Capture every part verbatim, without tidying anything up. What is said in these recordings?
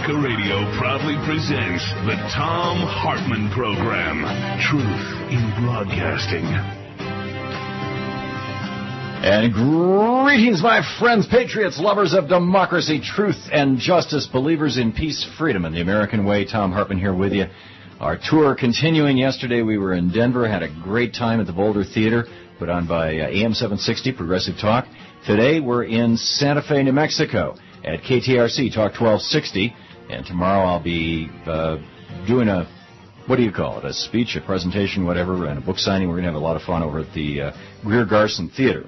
America Radio proudly presents the Thom Hartmann Program. Truth in Broadcasting. And greetings, my friends, patriots, lovers of democracy, truth, and justice, believers in peace, freedom, and the American way. Thom Hartmann here with you. Our tour continuing. Yesterday we were in Denver, had a great time at the Boulder Theater, put on by uh, A M seven sixty, Progressive Talk. Today we're in Santa Fe, New Mexico, at K T R C, Talk twelve sixty. And tomorrow I'll be uh, doing a, what do you call it, a speech, a presentation, whatever, and a book signing. We're going to have a lot of fun over at the uh, Greer Garson Theater.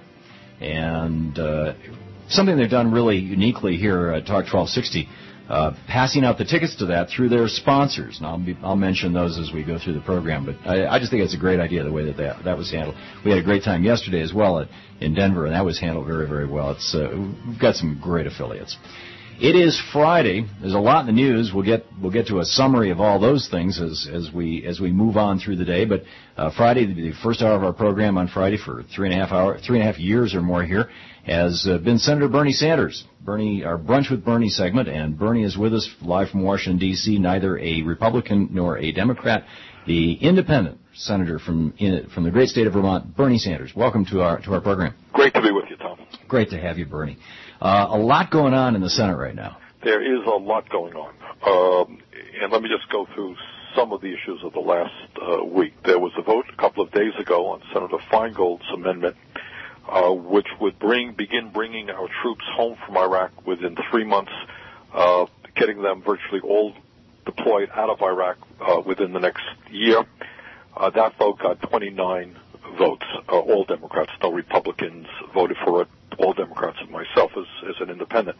And uh, something they've done really uniquely here at Talk twelve sixty, uh, passing out the tickets to that through their sponsors. And I'll, be, I'll mention those as we go through the program. But I, I just think it's a great idea, the way that, that that was handled. We had a great time yesterday as well at, in Denver, and that was handled very, very well. It's uh, we've got some great affiliates. It is Friday. There's a lot in the news. We'll get we'll get to a summary of all those things as as we as we move on through the day. But uh, Friday, the first hour of our program on Friday for three and a half hour, three and a half years or more here, has uh, been Senator Bernie Sanders. Bernie, our Brunch with Bernie segment, and Bernie is with us live from Washington D C. Neither a Republican nor a Democrat, the independent senator from in, from the great state of Vermont, Bernie Sanders. Welcome to our to our program. Great to be with you, Thom. Great to have you, Bernie. Uh, a lot going on in the Senate right now. There is a lot going on. Um, and let me just go through some of the issues of the last uh, week. There was a vote a couple of days ago on Senator Feingold's amendment, uh, which would bring begin bringing our troops home from Iraq within three months, uh, getting them virtually all deployed out of Iraq uh, within the next year. Uh, that vote got twenty-nine votes. Uh, all Democrats, no Republicans voted for it. All Democrats and myself as, as an independent.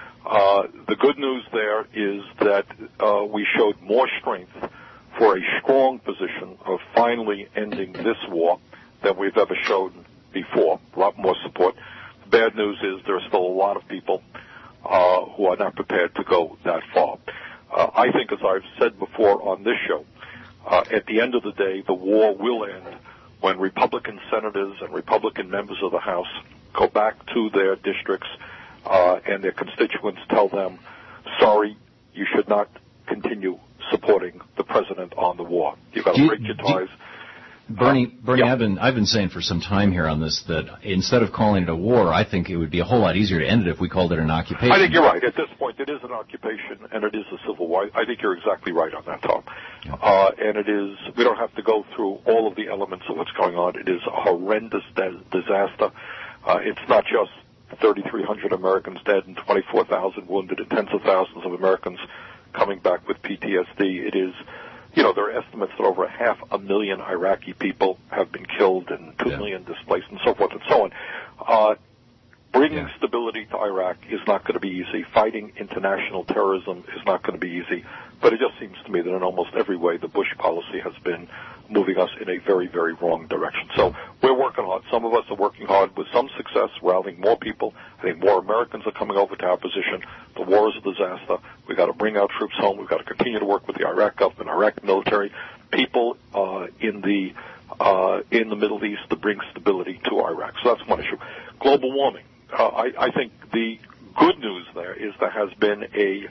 Uh, the good news there is that uh, we showed more strength for a strong position of finally ending this war than we've ever shown before. A lot more support. The bad news is there are still a lot of people uh, who are not prepared to go that far. Uh, I think, as I've said before on this show, uh, at the end of the day, the war will end when Republican senators and Republican members of the House go back to their districts uh, and their constituents tell them, sorry, you should not continue supporting the president on the war. You've got to break your ties. Bernie, uh, Bernie, yeah. I've been I've been saying for some time here on this that instead of calling it a war, I think it would be a whole lot easier to end it if we called it an occupation. I think you're right. At this point, it is an occupation and it is a civil war. I think you're exactly right on that, Thom. Yeah. Uh, and it is. We don't have to go through all of the elements of what's going on. It is a horrendous de- disaster. Uh, it's not just thirty-three hundred Americans dead and twenty-four thousand wounded and tens of thousands of Americans coming back with P T S D. It is. You know, there are estimates that over half a million Iraqi people have been killed and two yeah. million displaced and so forth and so on. Uh, bringing yeah. stability to Iraq is not going to be easy. Fighting international terrorism is not going to be easy. But it just seems to me that in almost every way the Bush policy has been moving us in a very, very wrong direction. So we're working hard. Some of us are working hard with some success, rallying more people. I think more Americans are coming over to our position. The war is a disaster. We've got to bring our troops home. We've got to continue to work with the Iraq government, Iraq military, people uh, in the uh, in the Middle East to bring stability to Iraq. So that's one issue. Global warming. Uh, I, I think the good news there is there has been a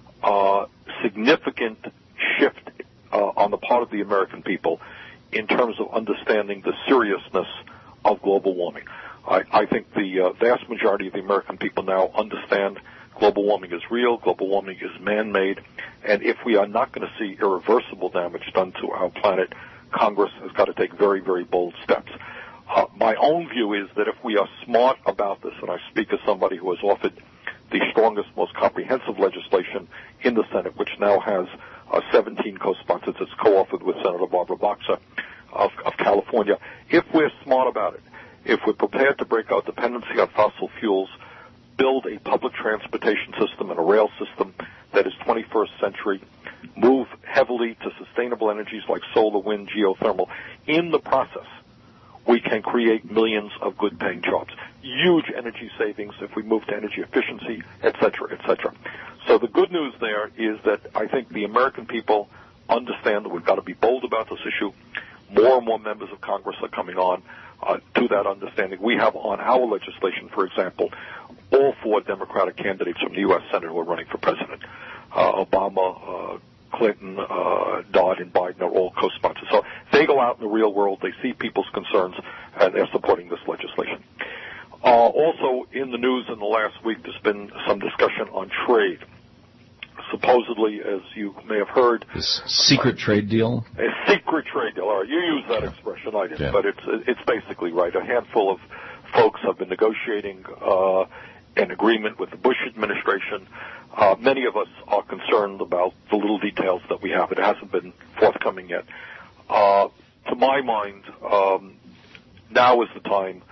uh, significant shift Uh, on the part of the American people in terms of understanding the seriousness of global warming. I, I think the uh, vast majority of the American people now understand global warming is real, global warming is man-made, and if we are not going to see irreversible damage done to our planet, Congress has got to take very, very bold steps. Uh, my own view is that if we are smart about this, and I speak as somebody who has authored the strongest, most comprehensive legislation in the Senate, which now has Uh, seventeen co-sponsors. It's co-authored with Senator Barbara Boxer of, of California. If we're smart about it, if we're prepared to break our dependency on fossil fuels, build a public transportation system and a rail system that is twenty-first century, move heavily to sustainable energies like solar, wind, geothermal, in the process, we can create millions of good-paying jobs. Huge energy savings if we move to energy efficiency, et cetera, et cetera. So the good news there is that I think the American people understand that we've got to be bold about this issue. More and more members of Congress are coming on uh, to that understanding. We have on our legislation, for example, all four Democratic candidates from the U S Senate who are running for president. uh, Obama, uh, Clinton, uh, Dodd, and Biden are all co-sponsors. So they go out in the real world, they see people's concerns, and they're supporting this legislation. Uh, also in the news in the last week, there's been some discussion on trade. Supposedly, as you may have heard, this secret trade deal. A secret trade deal. All right, you use that expression, I didn't, yeah. But it's it's basically right. A handful of folks have been negotiating uh, an agreement with the Bush administration. Uh, many of us are concerned about the little details that we have. It hasn't been forthcoming yet. Uh, to my mind, um, now is the time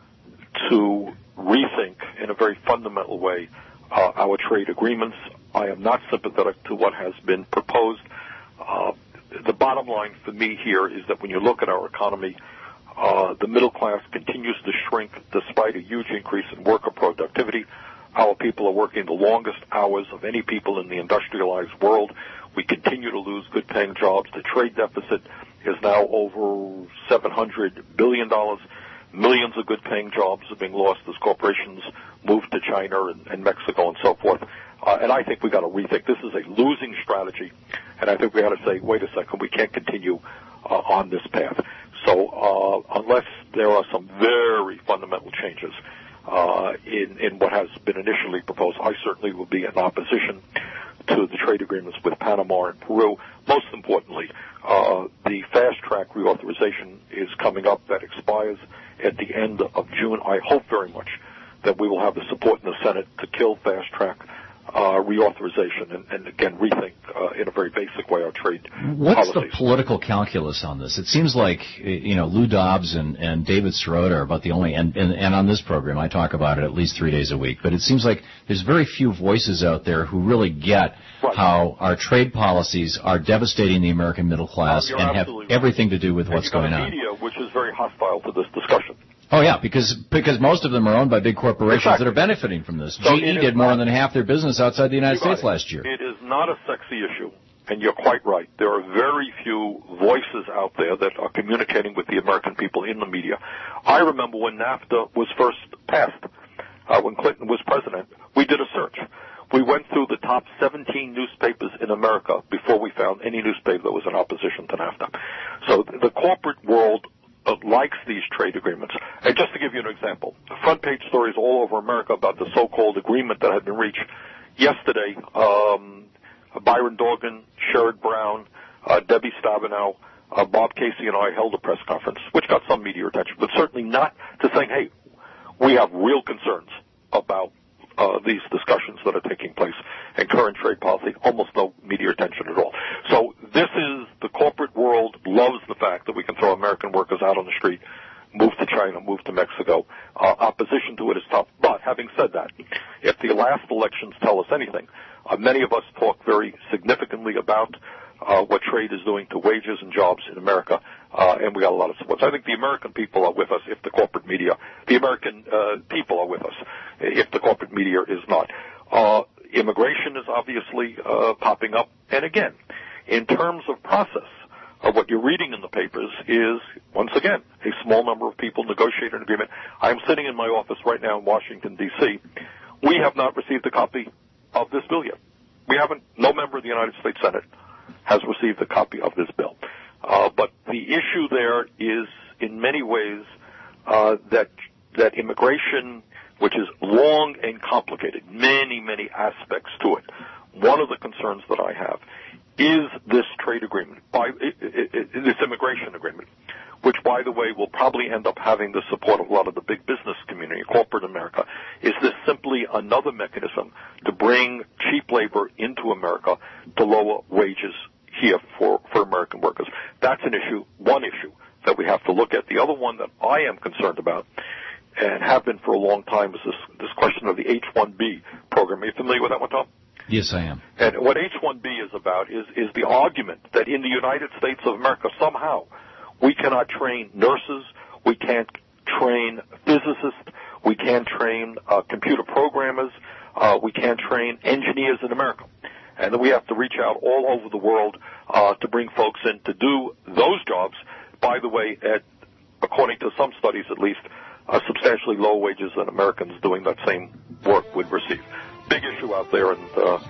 to rethink in a very fundamental way uh, our trade agreements. I am not sympathetic to what has been proposed. Uh, the bottom line for me here is that when you look at our economy, uh, the middle class continues to shrink despite a huge increase in worker productivity. Our people are working the longest hours of any people in the industrialized world. We continue to lose good-paying jobs. The trade deficit is now over seven hundred billion dollars. Millions of good-paying jobs are being lost as corporations move to China and, and Mexico and so forth. Uh, and I think we got to rethink. This is a losing strategy, and I think we got to say, wait a second, we can't continue uh, on this path. So uh, unless there are some very fundamental changes uh, in, in what has been initially proposed, I certainly will be in opposition to the trade agreements with Panama and Peru. Most importantly, uh, the fast-track reauthorization is coming up. That expires at the end of June. I hope very much that we will have the support in the Senate to kill fast-track Uh, reauthorization and, and again rethink uh, in a very basic way our trade What's policies. the political calculus on this? It seems like you know Lou Dobbs and, and David Sirota are about the only and, and, and on this program I talk about it at least three days a week. But it seems like there's very few voices out there who really get right. how our trade policies are devastating the American middle class uh, and have right. everything to do with and what's you've got going a on. Media, which is very hostile to this discussion. Oh, yeah, because because most of them are owned by big corporations exactly. that are benefiting from this. So G E did more than half their business outside the United States last year. It is not a sexy issue, and you're quite right. There are very few voices out there that are communicating with the American people in the media. I remember when NAFTA was first passed, uh, when Clinton was president, we did a search. We went through the top seventeen newspapers in America before we found any newspaper that was in opposition to NAFTA. So the corporate world Uh, likes these trade agreements. And just to give you an example, front page stories all over America about the so-called agreement that had been reached yesterday. Um, Byron Dorgan, Sherrod Brown, uh, Debbie Stabenow, uh, Bob Casey and I held a press conference, which got some media attention, but certainly not to saying, hey, we have real concerns about uh, these discussions that are taking place and current trade policy. Almost no media attention at all. So this is the corporate world loves the fact that we can throw American workers out on the street, move to China, move to Mexico. Uh, opposition to it is tough. But having said that, if the last elections tell us anything, uh, many of us talk very significantly about uh, what trade is doing to wages and jobs in America, uh, and we got a lot of support. So I think the American people are with us if the corporate media, the American uh, people are with us if the corporate media is not. Uh, immigration is obviously uh, popping up. And again, in terms of process, uh, what you're reading in the papers is, once again, a small number of people negotiate an agreement. I'm sitting in my office right now in Washington, D C We have not received a copy of this bill yet. We haven't, no member of the United States Senate has received a copy of this bill. Uh, but the issue there is, in many ways, uh, that that immigration, which is long and complicated, many, many aspects to it. One of the concerns that I have is this trade agreement, by it, it, it, this immigration agreement, which, by the way, will probably end up having the support of a lot of the big business community, corporate America. Is this simply another mechanism to bring cheap labor into America to lower wages here for, for American workers? That's an issue, one issue that we have to look at. The other one that I am concerned about, and have been for a long time, is this, this question of the H one B program. Are you familiar with that one, Tom? Yes, I am. And what H one B is about is, is the argument that in the United States of America, somehow, we cannot train nurses, we can't train physicists, we can't train uh, computer programmers, uh, we can't train engineers in America. And then we have to reach out all over the world uh, to bring folks in to do those jobs, by the way, at, according to some studies at least, uh, substantially lower wages than Americans doing that same work would receive. Big issue out there, and uh,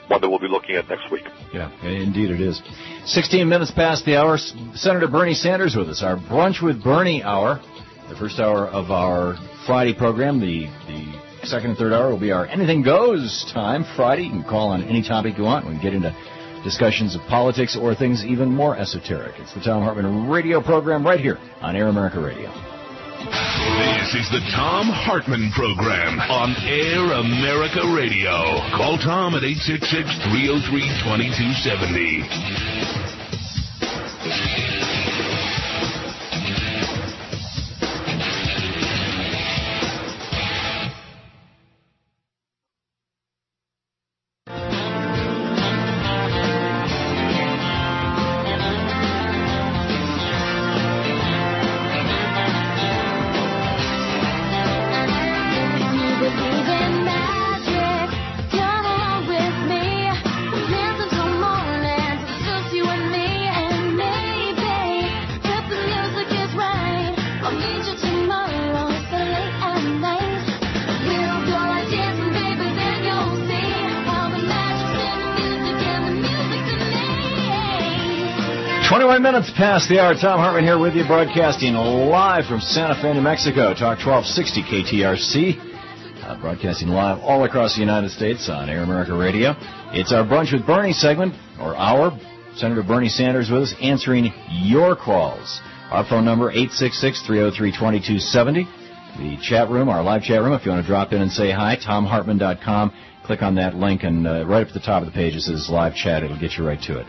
one that we'll be looking at next week. Yeah, indeed it is. sixteen minutes past the hour. Senator Bernie Sanders with us. Our Brunch with Bernie hour. The first hour of our Friday program. The the second and third hour will be our Anything Goes time Friday. You can call on any topic you want. We can get into discussions of politics or things even more esoteric. It's the Thom Hartmann radio program right here on Air America Radio. This is the Thom Hartmann Program on Air America Radio. Call Tom at eight six six, three oh three, two two seven oh. twenty-one minutes past the hour. Thom Hartmann here with you, broadcasting live from Santa Fe, New Mexico. Talk twelve sixty K T R C. Uh, broadcasting live all across the United States on Air America Radio. It's our Brunch with Bernie segment, or hour. Senator Bernie Sanders with us, answering your calls. Our phone number, eight six six, three oh three, two two seven oh. The chat room, our live chat room, if you want to drop in and say hi, tom hartmann dot com. Click on that link, and uh, right up at the top of the page it says live chat. It'll get you right to it.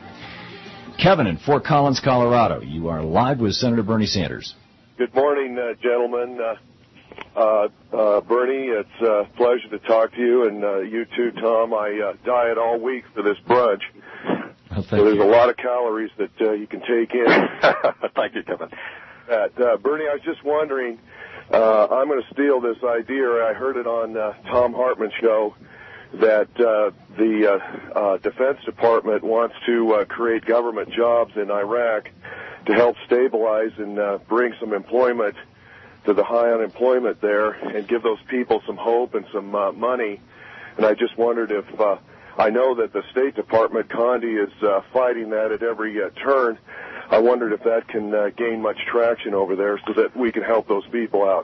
Kevin in Fort Collins, Colorado. You are live with Senator Bernie Sanders. Good morning, uh, gentlemen. Uh, uh, uh, Bernie, it's a pleasure to talk to you, and uh, you too, Tom. I uh, diet all week for this brunch. Well, so there's you. a lot of calories that uh, you can take in. Thank you, Kevin. Uh, uh, Bernie, I was just wondering, uh, I'm going to steal this idea. I heard it on uh, Thom Hartmann show, that uh, the uh, uh, Defense Department wants to uh, create government jobs in Iraq to help stabilize and uh, bring some employment to the high unemployment there and give those people some hope and some uh, money. And I just wondered if, uh, I know that the State Department, Condi, is uh, fighting that at every uh, turn. I wondered if that can uh, gain much traction over there so that we can help those people out.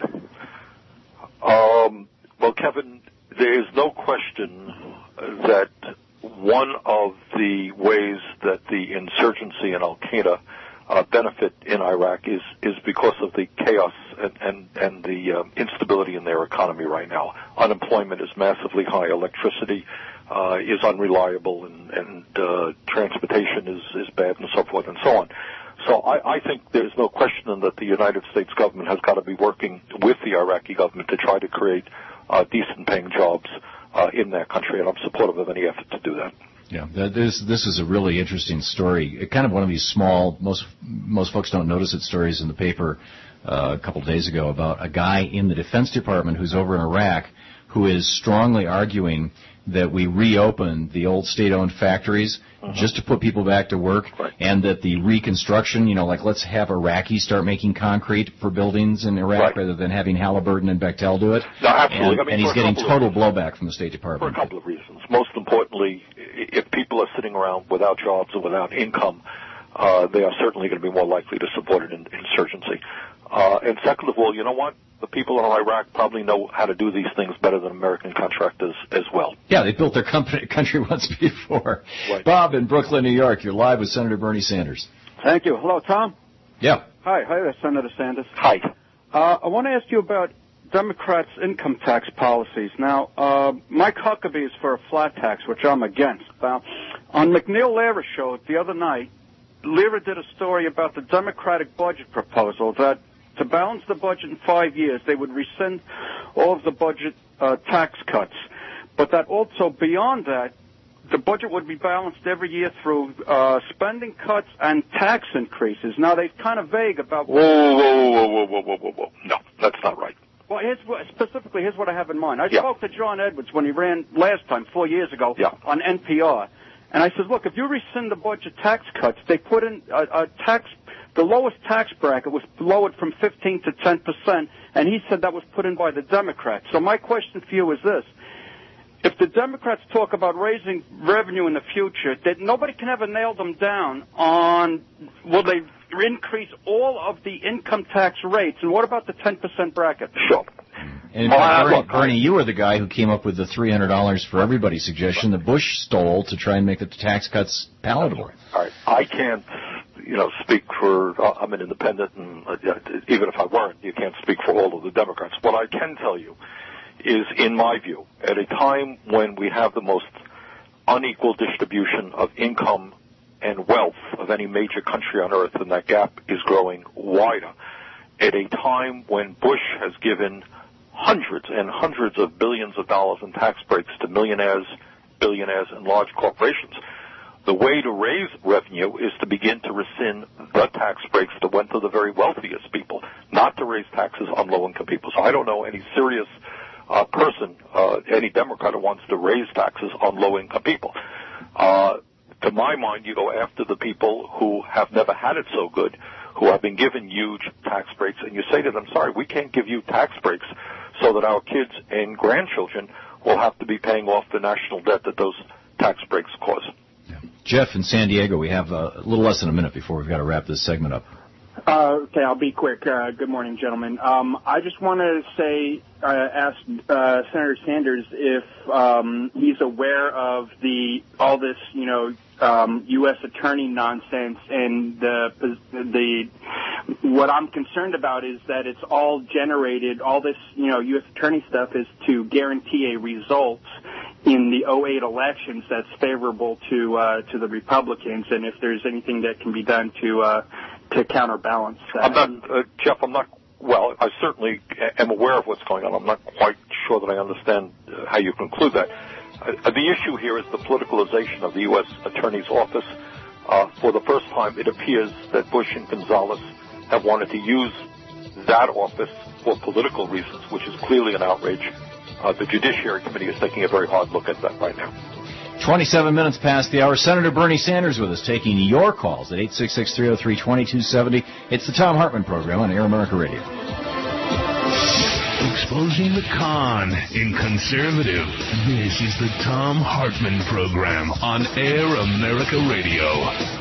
Um, well, Kevin, there is no question that one of the ways that the insurgency and Al-Qaeda uh, benefit in Iraq is, is because of the chaos and, and, and the uh, instability in their economy right now. Unemployment is massively high. Electricity uh, is unreliable, and, and uh, transportation is, is bad, and so forth and so on. So I, I think there's no question that the United States government has got to be working with the Iraqi government to try to create Uh, decent-paying jobs uh, in that country, and I'm supportive of any effort to do that. Yeah, this this is a really interesting story. Kind of one of these small, most most folks don't notice it, stories in the paper uh, a couple of days ago about a guy in the Defense Department who's over in Iraq who is strongly arguing that we reopen the old state-owned factories uh-huh. just to put people back to work, right. and that the reconstruction, you know, like let's have Iraqis start making concrete for buildings in Iraq right. rather than having Halliburton and Bechtel do it. No, absolutely. And, I mean, and he's getting total of, blowback from the State Department. For a couple of reasons. Most importantly, if people are sitting around without jobs or without income, uh, they are certainly going to be more likely to support an in- insurgency. Uh, and second of all, you know what? The people in Iraq probably know how to do these things better than American contractors as well. Yeah, they built their company, country once before. Right. Bob in Brooklyn, New York, you're live with Senator Bernie Sanders. Thank you. Hello, Tom. Yeah. Hi. Hi there, Senator Sanders. Hi. Uh, I want to ask you about Democrats' income tax policies. Now, uh, Mike Huckabee is for a flat tax, which I'm against. Now, on McNeil Lehrer show the other night, Lehrer did a story about the Democratic budget proposal that to balance the budget in five years, they would rescind all of the budget uh, tax cuts. But that also, beyond that, the budget would be balanced every year through uh, spending cuts and tax increases. Now, they're kind of vague about... Whoa, whoa, whoa, whoa, whoa, whoa, whoa, whoa. No, that's not right. Well, here's what, specifically, here's what I have in mind. I yeah. spoke to John Edwards when he ran last time, four years ago, yeah. on N P R. And I said, look, if you rescind the budget tax cuts, they put in a, a tax... The lowest tax bracket was lowered from fifteen to ten percent, and he said that was put in by the Democrats. So my question for you is this. if the Democrats talk about raising revenue in the future, that nobody can ever nail them down on will they increase all of the income tax rates, and what about the ten percent bracket? Sure. And in fact, Bernie, Bernie, you were the guy who came up with the three hundred dollars for everybody suggestion that Bush stole to try and make the tax cuts palatable. All right. I can't, you know, speak for, uh, I'm an independent, and uh, even if I weren't, you can't speak for all of the Democrats. What I can tell you is, in my view, at a time when we have the most unequal distribution of income and wealth of any major country on earth, and that gap is growing wider, at a time when Bush has given hundreds and hundreds of billions of dollars in tax breaks to millionaires, billionaires, and large corporations, the way to raise revenue is to begin to rescind the tax breaks that went to the very wealthiest people, not to raise taxes on low-income people. So I don't know any serious uh, person, uh, any Democrat who wants to raise taxes on low-income people. Uh, to my mind, you go after the people who have never had it so good, who have been given huge tax breaks, and you say to them, sorry, we can't give you tax breaks so that our kids and grandchildren will have to be paying off the national debt that those tax breaks cause. Yeah. Jeff in San Diego, we have uh, a little less than a minute before we've got to wrap this segment up. Uh, okay, I'll be quick. Uh, good morning, gentlemen. Um, I just want to say, uh, ask uh, Senator Sanders if um, he's aware of the all this, you know, um, U S attorney nonsense, and the the what I'm concerned about is that it's all generated. All this, you know, U S attorney stuff is to guarantee a result in the oh eight elections that's favorable to uh, to the Republicans, and if there's anything that can be done to uh, to counterbalance that. I'm not, uh, Jeff, I'm not, well, I certainly am aware of what's going on. I'm not quite sure that I understand uh, how you conclude that. Uh, the issue here is the politicalization of the U S Attorney's Office. Uh, for the first time, it appears that Bush and Gonzales have wanted to use that office for political reasons, which is clearly an outrage. Uh, the Judiciary Committee is taking a very hard look at that right now. twenty-seven minutes past the hour. Senator Bernie Sanders with us, taking your calls at eight six six, three oh three, two two seven oh. It's the Tom Hartman Program on Air America Radio. Exposing the con in conservative. This is the Tom Hartman Program on Air America Radio.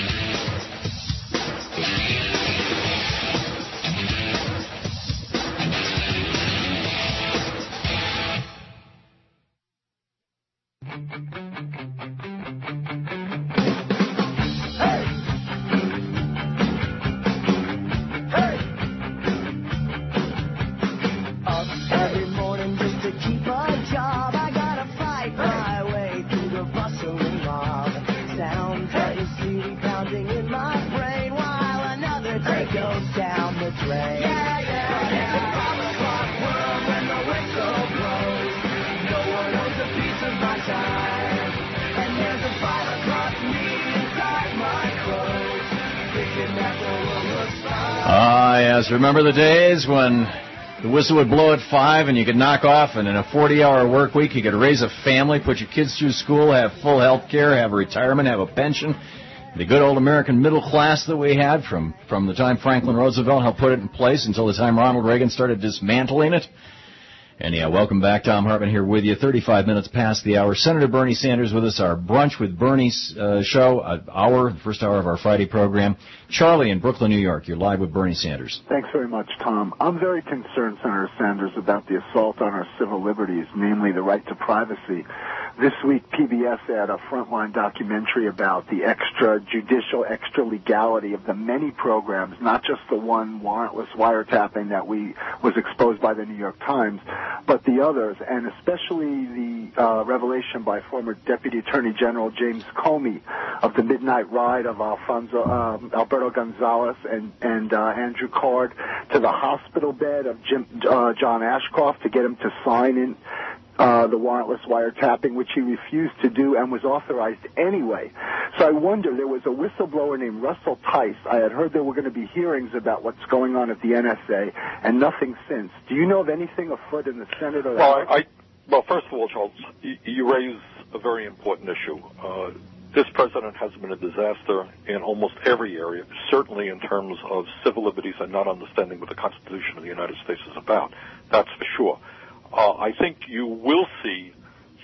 Remember the days when the whistle would blow at five and you could knock off, and in a forty-hour work week you could raise a family, put your kids through school, have full health care, have a retirement, have a pension. The good old American middle class that we had from, from the time Franklin Roosevelt helped put it in place until the time Ronald Reagan started dismantling it. And yeah, welcome back. Tom Hartman here with you. thirty-five minutes past the hour. Senator Bernie Sanders with us. Our Brunch with Bernie's uh, show, uh, hour, the first hour of our Friday program. Charlie in Brooklyn, New York. You're live with Bernie Sanders. Thanks very much, Tom. I'm very concerned, Senator Sanders, about the assault on our civil liberties, namely the right to privacy. This week, P B S had a Frontline documentary about the extrajudicial, extra-legality of the many programs, not just the one warrantless wiretapping that we was exposed by the New York Times, but the others, and especially the uh, revelation by former Deputy Attorney General James Comey of the midnight ride of Alfonso, um, Alberto Gonzales and, and uh, Andrew Card to the hospital bed of Jim, uh, John Ashcroft to get him to sign in Uh, the warrantless wiretapping, which he refused to do and was authorized anyway. So I wonder, there was a whistleblower named Russell Tice. I had heard there were going to be hearings about what's going on at the N S A, and nothing since. Do you know of anything afoot in the Senate? Or well, I, I, well, first of all, Charles, you, you raise a very important issue. Uh, this president has been a disaster in almost every area, certainly in terms of civil liberties and not understanding what the Constitution of the United States is about. That's for sure. Uh, I think you will see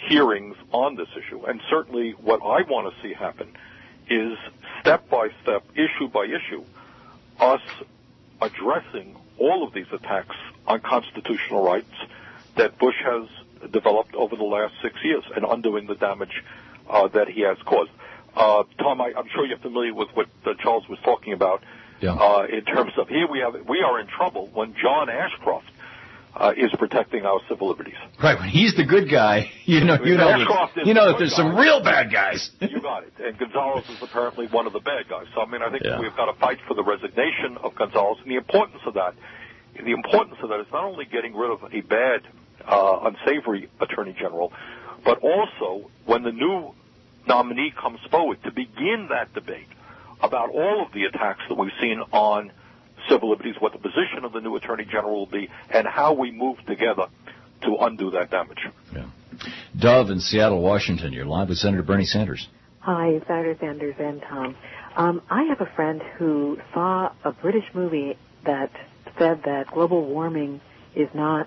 hearings on this issue. And certainly what I want to see happen is step by step, issue by issue, us addressing all of these attacks on constitutional rights that Bush has developed over the last six years and undoing the damage uh, that he has caused. Uh, Tom, I, I'm sure you're familiar with what uh, Charles was talking about yeah. uh, in terms of here we have we are in trouble when John Ashcroft uh, is protecting our civil liberties. Right, when he's the good guy, you know, you know, that, you know that there's some real bad guys. You got it. And Gonzales is apparently one of the bad guys. So I mean, I think yeah. we've got to fight for the resignation of Gonzales, and the importance of that. The importance of that is not only getting rid of a bad, uh, unsavory attorney general, but also when the new nominee comes forward to begin that debate about all of the attacks that we've seen on civil liberties, what the position of the new attorney general will be, and how we move together to undo that damage. Yeah. Dove in Seattle, Washington, you're live with Senator Bernie Sanders. Hi, Senator Sanders and Tom. Um, I have a friend who saw a British movie that said that global warming is not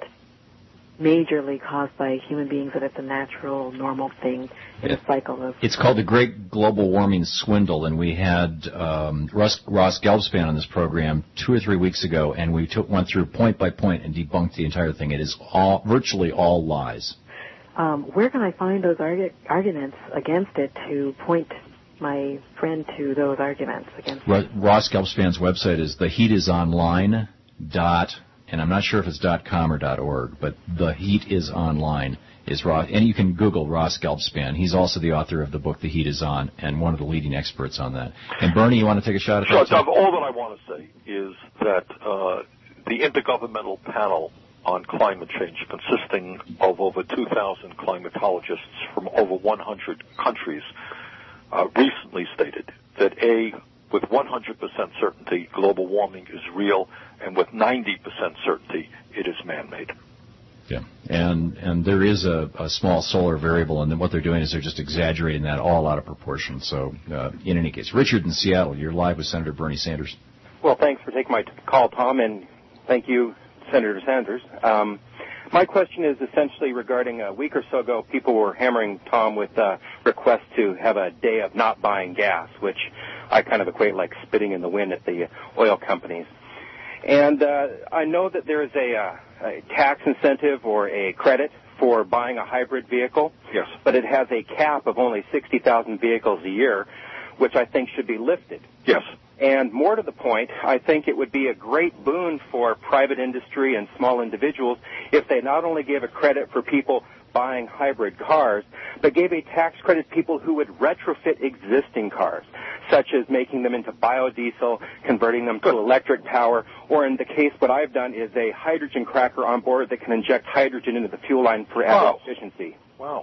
majorly caused by human beings, that it's a natural, normal thing in a cycle of... It's called the Great Global Warming Swindle, and we had um, Russ, Ross Gelbspan on this program two or three weeks ago, and we took, went through point by point and debunked the entire thing. It is all virtually all lies. Um, where can I find those argu- arguments against it to point my friend to those arguments against Ro- it? Ross Gelbspan's website is the heat is online dot, and I'm not sure if it's .com or .org, but the heat is online is Ross, and you can Google Ross Gelbspan. He's also the author of the book The Heat Is On, and one of the leading experts on that. And Bernie, you want to take a shot at sure, that? Tom, all that I want to say is that uh, the Intergovernmental Panel on Climate Change, consisting of over two thousand climatologists from over one hundred countries, uh, recently stated that A, with one hundred percent certainty, global warming is real, and with ninety percent certainty, it is man-made. Yeah, and and there is a, a small solar variable, and then what they're doing is they're just exaggerating that all out of proportion. So, uh, in any case, Richard in Seattle, you're live with Senator Bernie Sanders. Well, thanks for taking my t- call, Tom, and thank you, Senator Sanders. Um, my question is essentially regarding a week or so ago, people were hammering Tom with uh, requests to have a day of not buying gas, which I kind of equate like spitting in the wind at the oil companies. And uh, I know that there is a, uh, a tax incentive or a credit for buying a hybrid vehicle. Yes. But it has a cap of only sixty thousand vehicles a year, which I think should be lifted. Yes. And more to the point, I think it would be a great boon for private industry and small individuals if they not only gave a credit for people buying hybrid cars, but gave a tax credit to people who would retrofit existing cars, such as making them into biodiesel, converting them to electric power, or in the case what I've done is a hydrogen cracker on board that can inject hydrogen into the fuel line for added wow. efficiency. Wow.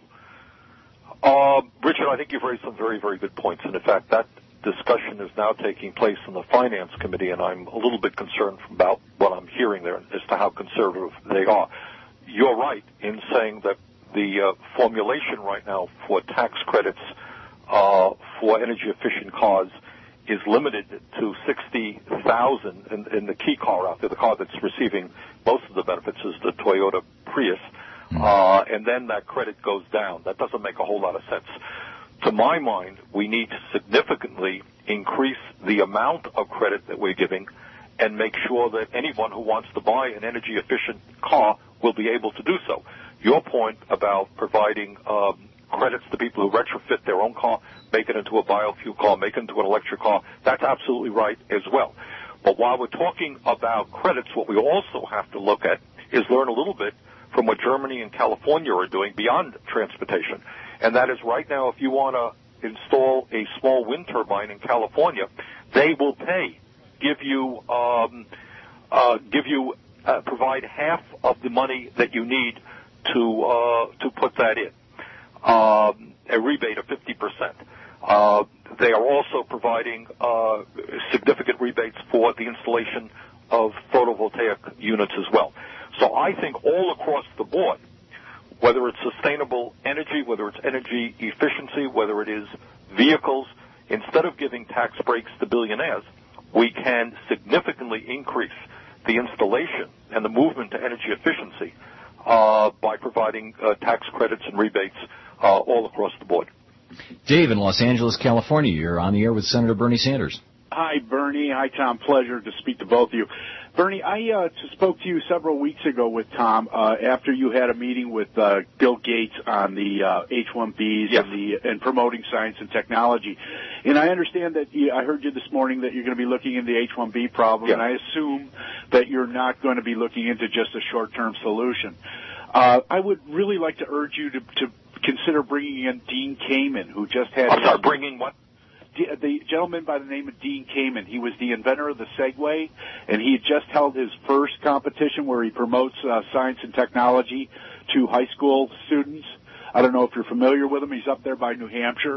Uh, Richard, I think you've raised some very, very good points. And in fact, that discussion is now taking place in the Finance Committee, and I'm a little bit concerned about what I'm hearing there as to how conservative they are. You're right in saying that the uh, formulation right now for tax credits uh, for energy-efficient cars is limited to sixty thousand, and, and the key car out there, the car that's receiving most of the benefits, is the Toyota Prius, uh, and then that credit goes down. That doesn't make a whole lot of sense. To my mind, we need to significantly increase the amount of credit that we're giving and make sure that anyone who wants to buy an energy-efficient car will be able to do so. Your point about providing um, credits to people who retrofit their own car, make it into a biofuel car, make it into an electric car, that's absolutely right as well. But while we're talking about credits, what we also have to look at is learn a little bit from what Germany and California are doing beyond transportation. And that is right now, if you want to install a small wind turbine in California, they will pay, give you, um, uh, give you, uh, provide half of the money that you need to uh, to put that in, um, a rebate of fifty percent. Uh, they are also providing uh, significant rebates for the installation of photovoltaic units as well. So I think all across the board, whether it's sustainable energy, whether it's energy efficiency, whether it is vehicles, instead of giving tax breaks to billionaires, we can significantly increase the installation and the movement to energy efficiency uh, by providing uh, tax credits and rebates uh, all across the board. Dave in Los Angeles, California, you're on the air with Senator Bernie Sanders. Hi, Bernie. Hi, Tom. Pleasure to speak to both of you. Bernie, I uh, spoke to you several weeks ago with Tom uh, after you had a meeting with uh, Bill Gates on the uh, H one Bs yes. and the and promoting science and technology. And I understand that you, I heard you this morning that you're going to be looking into the H one B problem, yeah. and I assume that you're not going to be looking into just a short-term solution. Uh, I would really like to urge you to, to consider bringing in Dean Kamen, who just had... I'm sorry, bringing what? The gentleman by the name of Dean Kamen. He was the inventor of the Segway, and he had just held his first competition where he promotes uh, science and technology to high school students. I don't know if you're familiar with him. He's up there by New Hampshire.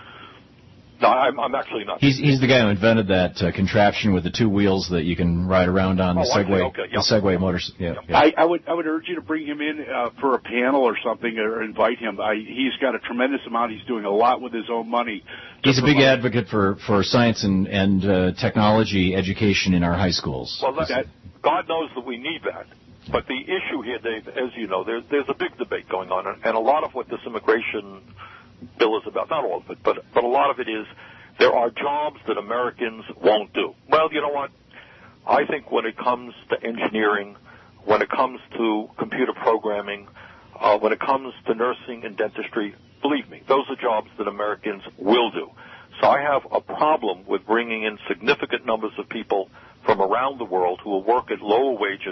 No, I'm, I'm actually not. He's he's the guy who invented that uh, contraption with the two wheels that you can ride around on, oh, the Segway, okay, yep. the Segway motors. Yeah, Yep. yeah. I, I would I would urge you to bring him in uh, for a panel or something, or invite him. I, he's got a tremendous amount. He's doing a lot with his own money. He's a big advocate for, for science and and uh, technology education in our high schools. Well, that, God knows that we need that. But the issue here, Dave, as you know, there's there's a big debate going on, and a lot of what this immigration bill is about, not all of it, but but a lot of it is there are jobs that Americans won't do. Well, you know what? I think when it comes to engineering, when it comes to computer programming, uh, when it comes to nursing and dentistry, believe me, those are jobs that Americans will do. So I have a problem with bringing in significant numbers of people from around the world who will work at lower wages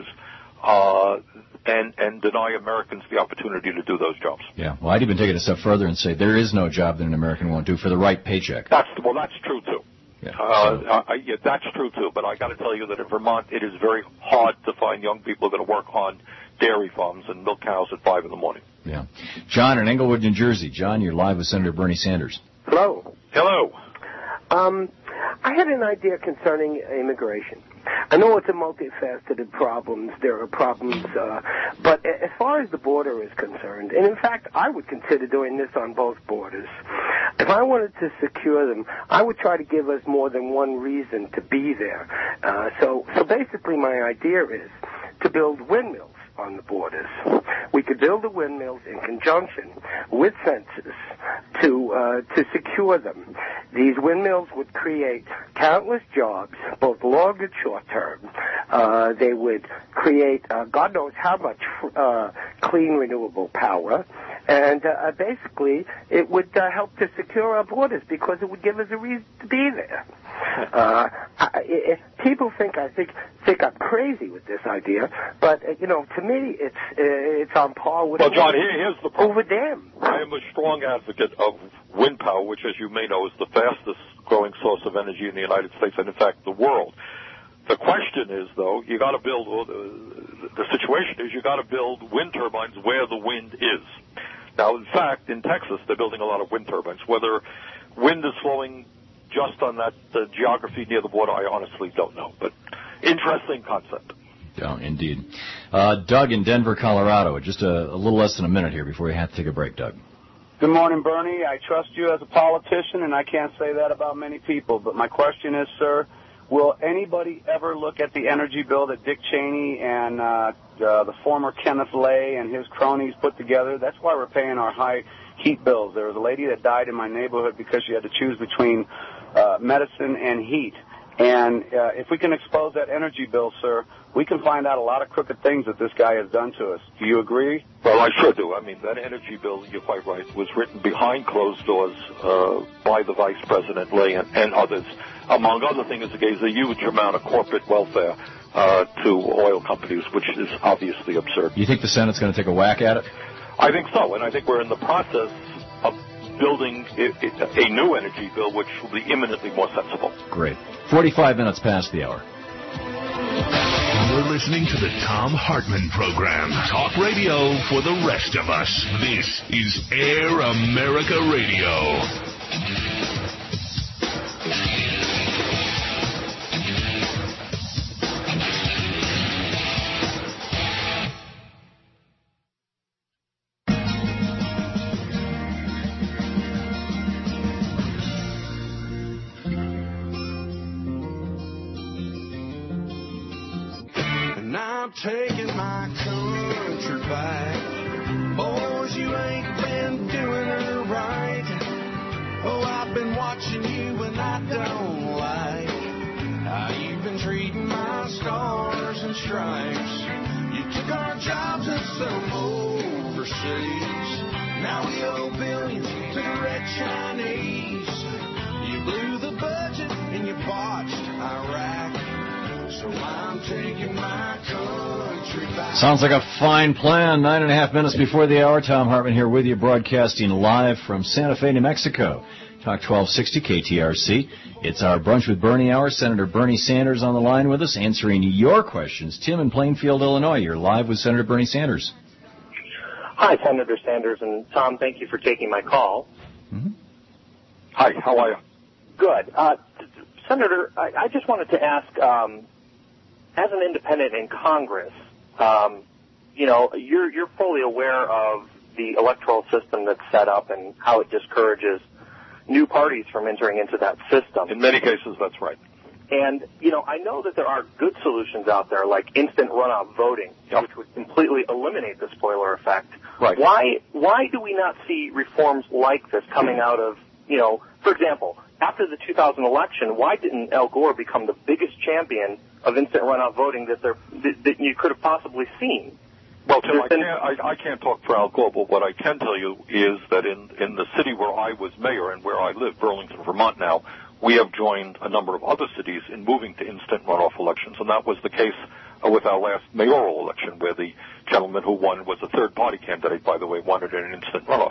uh, and, and deny Americans the opportunity to do those jobs. Yeah, well, I'd even take it a step further and say there is no job that an American won't do for the right paycheck. That's well, that's true too. Yeah, uh, so. I, yeah, that's true too. But I got to tell you that in Vermont, it is very hard to find young people going to work on dairy farms and milk cows at five in the morning. Yeah, John in Englewood, New Jersey. John, you're live with Senator Bernie Sanders. Hello. Hello. Um, I had an idea concerning immigration. I know it's a multifaceted problem. There are problems, uh, but as far as the border is concerned, and in fact, I would consider doing this on both borders. If I wanted to secure them, I would try to give us more than one reason to be there. Uh, so, so basically, my idea is to build windmills on the borders. We could build the windmills in conjunction with fences to uh, to secure them. These windmills would create countless jobs, both long and short term. Uh, they would create uh, God knows how much uh, clean renewable power. And uh, basically, it would uh, help to secure our borders because it would give us a reason to be there. Uh, I, I, people think I think think I'm crazy with this idea, but uh, you know, to me, it's uh, it's on par with. Well, John, here, here's the problem. Over dam. I am a strong advocate of wind power, which, as you may know, is the fastest growing source of energy in the United States and, in fact, the world. The question is, though, you got to build. Well, the, the situation is you got to build wind turbines where the wind is. Now, in fact, in Texas, they're building a lot of wind turbines. Whether wind is flowing just on that uh, geography near the water, I honestly don't know. But interesting concept. Yeah, indeed. Uh, Doug in Denver, Colorado. Just a, a little less than a minute here before we have to take a break, Doug. Good morning, Bernie. I trust you as a politician, and I can't say that about many people. But my question is, sir, will anybody ever look at the energy bill that Dick Cheney and uh, uh, the former Kenneth Lay and his cronies put together? That's why we're paying our high heat bills. There was a lady that died in my neighborhood because she had to choose between uh, medicine and heat. And uh, if we can expose that energy bill, sir, we can find out a lot of crooked things that this guy has done to us. Do you agree? Well, I sure do. I mean, that energy bill, you're quite right, was written behind closed doors uh, by the Vice President Lay and, and others. Among other things, it gave a huge amount of corporate welfare uh, to oil companies, which is obviously absurd. You think the Senate's going to take a whack at it? I think so, and I think we're in the process of building a new energy bill, which will be imminently more sensible. Great. forty-five minutes past the hour. You're listening to the Thom Hartmann Program. Talk radio for the rest of us. This is Air America Radio. I'm taking my country back. Boys, you ain't been doing watching you and I don't like how you've been treating my stars and stripes. You took our jobs and some overseas. Now we owe billions to the red Chinese. You blew the budget and you botched Iraq. So I'm taking my country back. Sounds like a fine plan. Nine and a half minutes before the hour. Tom Hartman here with you, broadcasting live from Santa Fe, New Mexico. Talk twelve sixty K T R C. It's our Brunch with Bernie hour. Senator Bernie Sanders on the line with us, answering your questions. Tim in Plainfield, Illinois. You're live with Senator Bernie Sanders. Hi, Senator Sanders and Tom. Thank you for taking my call. Mm-hmm. Hi, how are you? Good. Uh, Senator, I, I just wanted to ask, um, as an independent in Congress, um, you know, you're, you're fully aware of the electoral system that's set up and how it discourages new parties from entering into that system. In many cases, that's right. And, you know, I know that there are good solutions out there, like instant runoff voting, yep. which would completely eliminate the spoiler effect. Right. Why, why do we not see reforms like this coming out of, you know, for example, after the two thousand election, why didn't Al Gore become the biggest champion of instant runoff voting that there that, that you could have possibly seen? Well, Tim, I can't, I, I can't talk for Al Gore, but what I can tell you is that in, in the city where I was mayor and where I live, Burlington, Vermont now, we have joined a number of other cities in moving to instant runoff elections, and that was the case uh, with our last mayoral election, where the gentleman who won was a third-party candidate, by the way, wanted an instant runoff.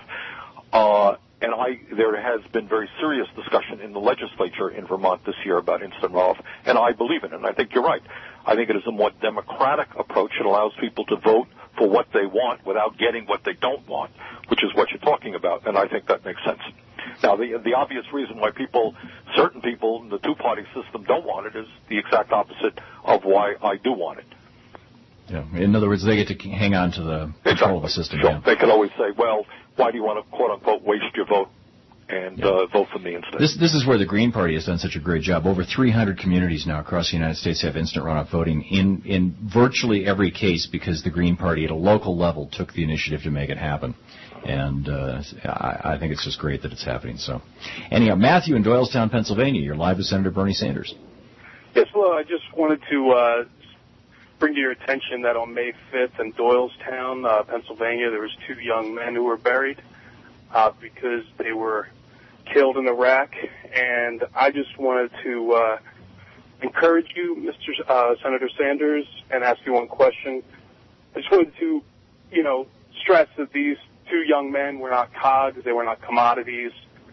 Uh, and I, there has been very serious discussion in the legislature in Vermont this year about instant runoff, and I believe in it, and I think you're right. I think it is a more democratic approach. It allows people to vote for what they want without getting what they don't want, which is what you're talking about, and I think that makes sense. Now, the the obvious reason why people, certain people in the two-party system don't want it is the exact opposite of why I do want it. Yeah. In other words, they get to hang on to the control exactly. of the system. Sure. Yeah. They can always say, well, why do you want to, quote-unquote, waste your vote and yeah. uh, vote for me instead? This, this is where the Green Party has done such a great job. Over three hundred communities now across the United States have instant runoff voting in, in virtually every case, because the Green Party at a local level took the initiative to make it happen. And uh, I, I think it's just great that it's happening. So, anyhow, Matthew in Doylestown, Pennsylvania, you're live with Senator Bernie Sanders. Yes, well, I just wanted to uh, bring to your attention that on May fifth in Doylestown, uh, Pennsylvania, there was two young men who were buried uh, because they were killed in Iraq. And I just wanted to uh, encourage you, Mister Uh, Senator Sanders, and ask you one question. I just wanted to, you know, stress that these two young men were not cogs, they were not commodities,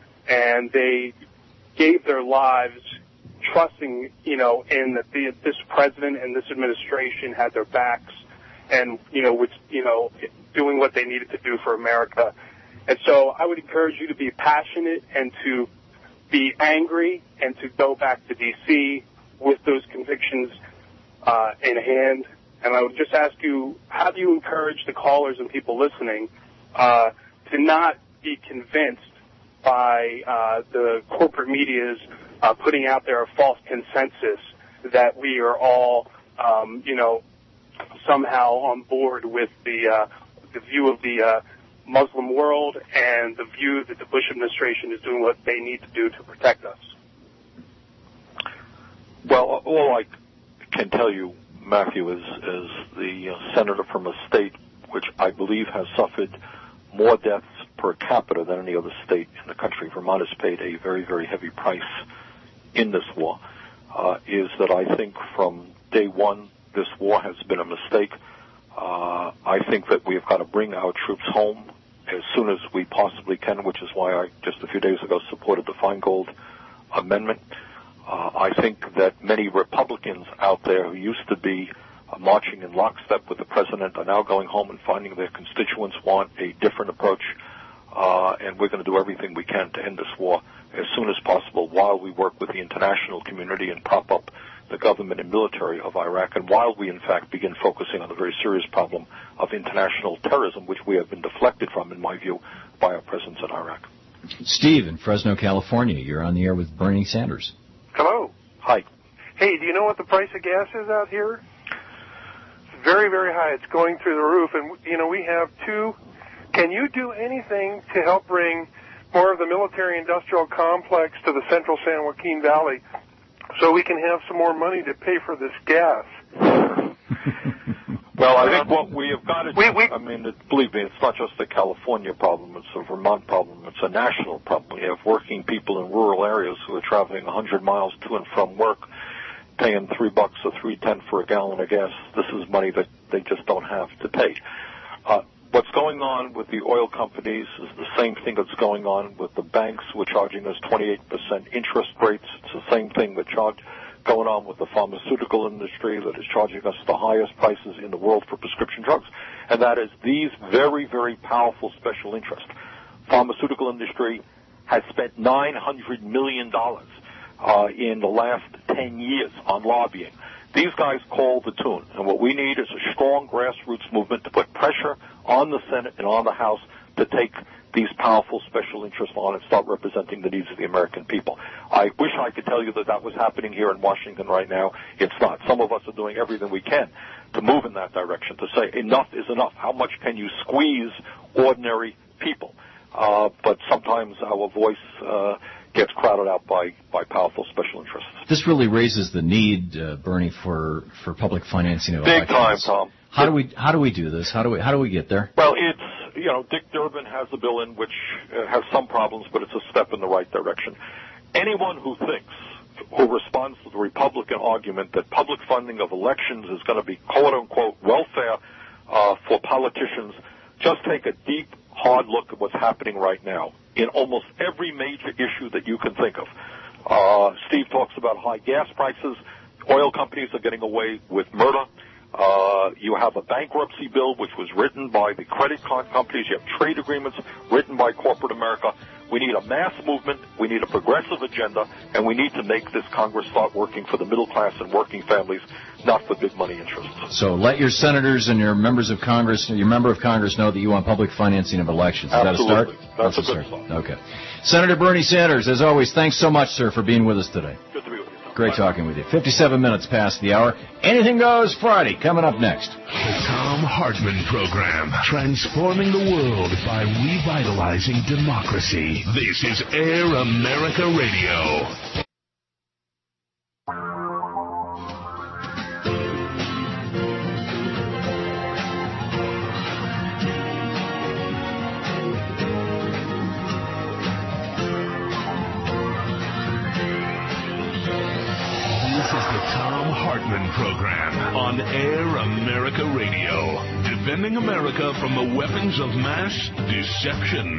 and they gave their lives trusting, you know, in that the, this president and this administration had their backs and, you know, which, you know, doing what they needed to do for America. And so I would encourage you to be passionate and to be angry and to go back to D C with those convictions uh, in hand. And I would just ask you, how do you encourage the callers and people listening uh, to not be convinced by uh, the corporate media's uh, putting out there a false consensus that we are all, um, you know, somehow on board with the uh, the view of the uh, Muslim world and the view that the Bush administration is doing what they need to do to protect us? Well, all I can tell you, Matthew, is, is the uh, senator from a state which I believe has suffered more deaths per capita than any other state in the country. Vermont has paid a very, very heavy price in this war, uh, is that I think from day one this war has been a mistake. Uh, I think that we've got to bring our troops home as soon as we possibly can, which is why I just a few days ago supported the Feingold Amendment. Uh, I think that many Republicans out there who used to be uh, marching in lockstep with the president are now going home and finding their constituents want a different approach, uh, and we're going to do everything we can to end this war as soon as possible while we work with the international community and prop up the government and military of Iraq, and while we, in fact, begin focusing on the very serious problem of international terrorism, which we have been deflected from, in my view, by our presence in Iraq. Steve in Fresno, California, you're on the air with Bernie Sanders. Hello. Hi. Hey, do you know what the price of gas is out here? It's very, very high. It's going through the roof. And, you know, we have two. Can you do anything to help bring more of the military-industrial complex to the central San Joaquin Valley so we can have some more money to pay for this gas. Well, I think what we have got to do, we, we, I mean, it, believe me, it's not just a California problem, it's a Vermont problem, it's a national problem. We have working people in rural areas who are traveling one hundred miles to and from work, paying three bucks or three ten for a gallon of gas. This is money that they just don't have to pay. Uh, what's going on with the oil companies is the same thing that's going on with the banks. We're charging us twenty-eight percent interest rates. It's the same thing we're charged going on with the pharmaceutical industry that is charging us the highest prices in the world for prescription drugs. And that is these very, very powerful special interests. Pharmaceutical industry has spent nine hundred million dollars uh, in the last ten years on lobbying. These guys call the tune. And what we need is a strong grassroots movement to put pressure on the Senate and on the House to take these powerful special interests on and start representing the needs of the American people. I wish I could tell you that that was happening here in Washington right now. It's not. Some of us are doing everything we can to move in that direction, to say enough is enough. How much can you squeeze ordinary people? Uh, but sometimes our voice uh, gets crowded out by, by powerful special interests. This really raises the need, uh, Bernie, for, for public financing of Big elections. time, Tom. How do we how do we do this? How do we how do we get there? Well, it's you know Dick Durbin has a bill in which uh, has some problems, but it's a step in the right direction. Anyone who thinks, who responds to the Republican argument that public funding of elections is going to be quote unquote welfare uh, for politicians, just take a deep, hard look at what's happening right now in almost every major issue that you can think of. Uh, Steve talks about high gas prices. Oil companies are getting away with murder. Uh, you have a bankruptcy bill which was written by the credit card companies. You have trade agreements written by corporate America. We need a mass movement. We need a progressive agenda. And we need to make this Congress start working for the middle class and working families, not for big money interests. So let your senators and your members of Congress, your member of Congress know that you want public financing of elections. Is Absolutely. that a start? That's, That's a good start. start. Okay. Senator Bernie Sanders, as always, thanks so much, sir, for being with us today. Good to be with you. Great talking with you. fifty-seven minutes past the hour. Anything Goes Friday coming up next. The Tom Hartman Program, transforming the world by revitalizing democracy. This is Air America Radio. Program on Air America Radio, defending America from the weapons of mass deception.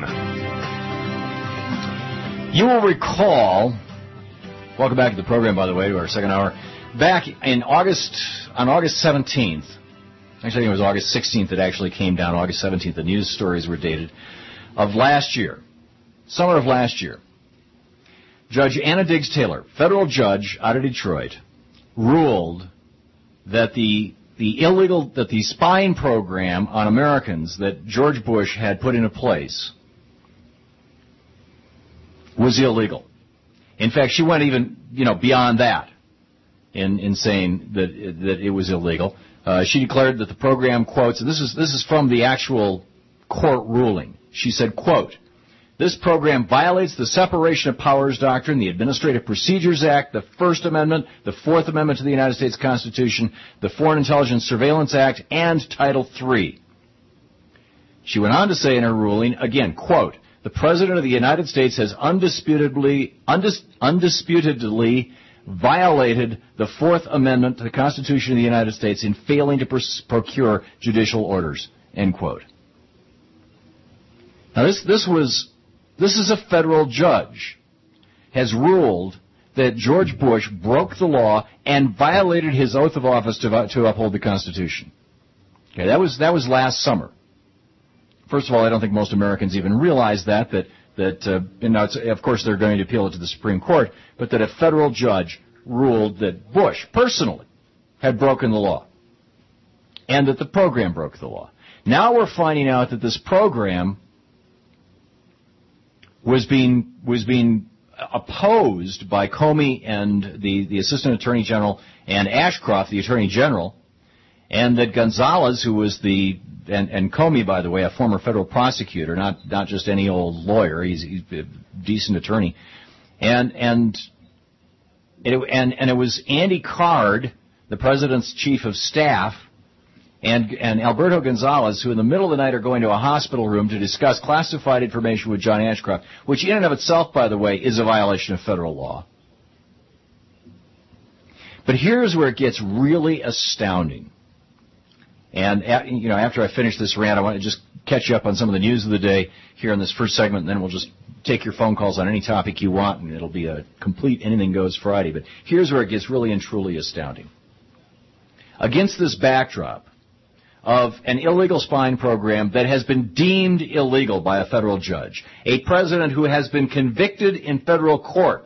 You will recall, welcome back to the program, by the way, to our second hour. Back in August, on August seventeenth, actually I think it was August sixteenth that actually came down, August seventeenth, the news stories were dated, of last year, summer of last year. Judge Anna Diggs Taylor, federal judge out of Detroit, ruled that the the illegal that the spying program on Americans that George Bush had put into place was illegal. In fact, she went even you know beyond that in in saying that that it was illegal. Uh, she declared that the program, quotes, and this is this is from the actual court ruling. She said, quote, "This program violates the separation of powers doctrine, the Administrative Procedures Act, the First Amendment, the Fourth Amendment to the United States Constitution, the Foreign Intelligence Surveillance Act, and Title three. She went on to say in her ruling, again, quote, "The President of the United States has undisputably, undis, undisputedly violated the Fourth Amendment to the Constitution of the United States in failing to pr- procure judicial orders," end quote. Now, this this was... This is a federal judge has ruled that George Bush broke the law and violated his oath of office to, to uphold the Constitution. Okay, that was that was last summer. First of all, I don't think most Americans even realize that that that uh, and now it's, of course they're going to appeal it to the Supreme Court, but that a federal judge ruled that Bush personally had broken the law and that the program broke the law. Now we're finding out that this program was being was being opposed by Comey and the, the Assistant Attorney General and Ashcroft, the Attorney General, and that Gonzalez, who was the and, and Comey, by the way, a former federal prosecutor, not not just any old lawyer, he's, he's a decent attorney, and and it, and and it was Andy Card, the president's chief of staff, and and Alberto Gonzalez, who in the middle of the night are going to a hospital room to discuss classified information with John Ashcroft, which in and of itself, by the way, is a violation of federal law. But here's where it gets really astounding. And, you know, after I finish this rant, I want to just catch you up on some of the news of the day here in this first segment, and then we'll just take your phone calls on any topic you want, and it'll be a complete Anything Goes Friday. But here's where it gets really and truly astounding. Against this backdrop of an illegal spying program that has been deemed illegal by a federal judge, a president who has been convicted in federal court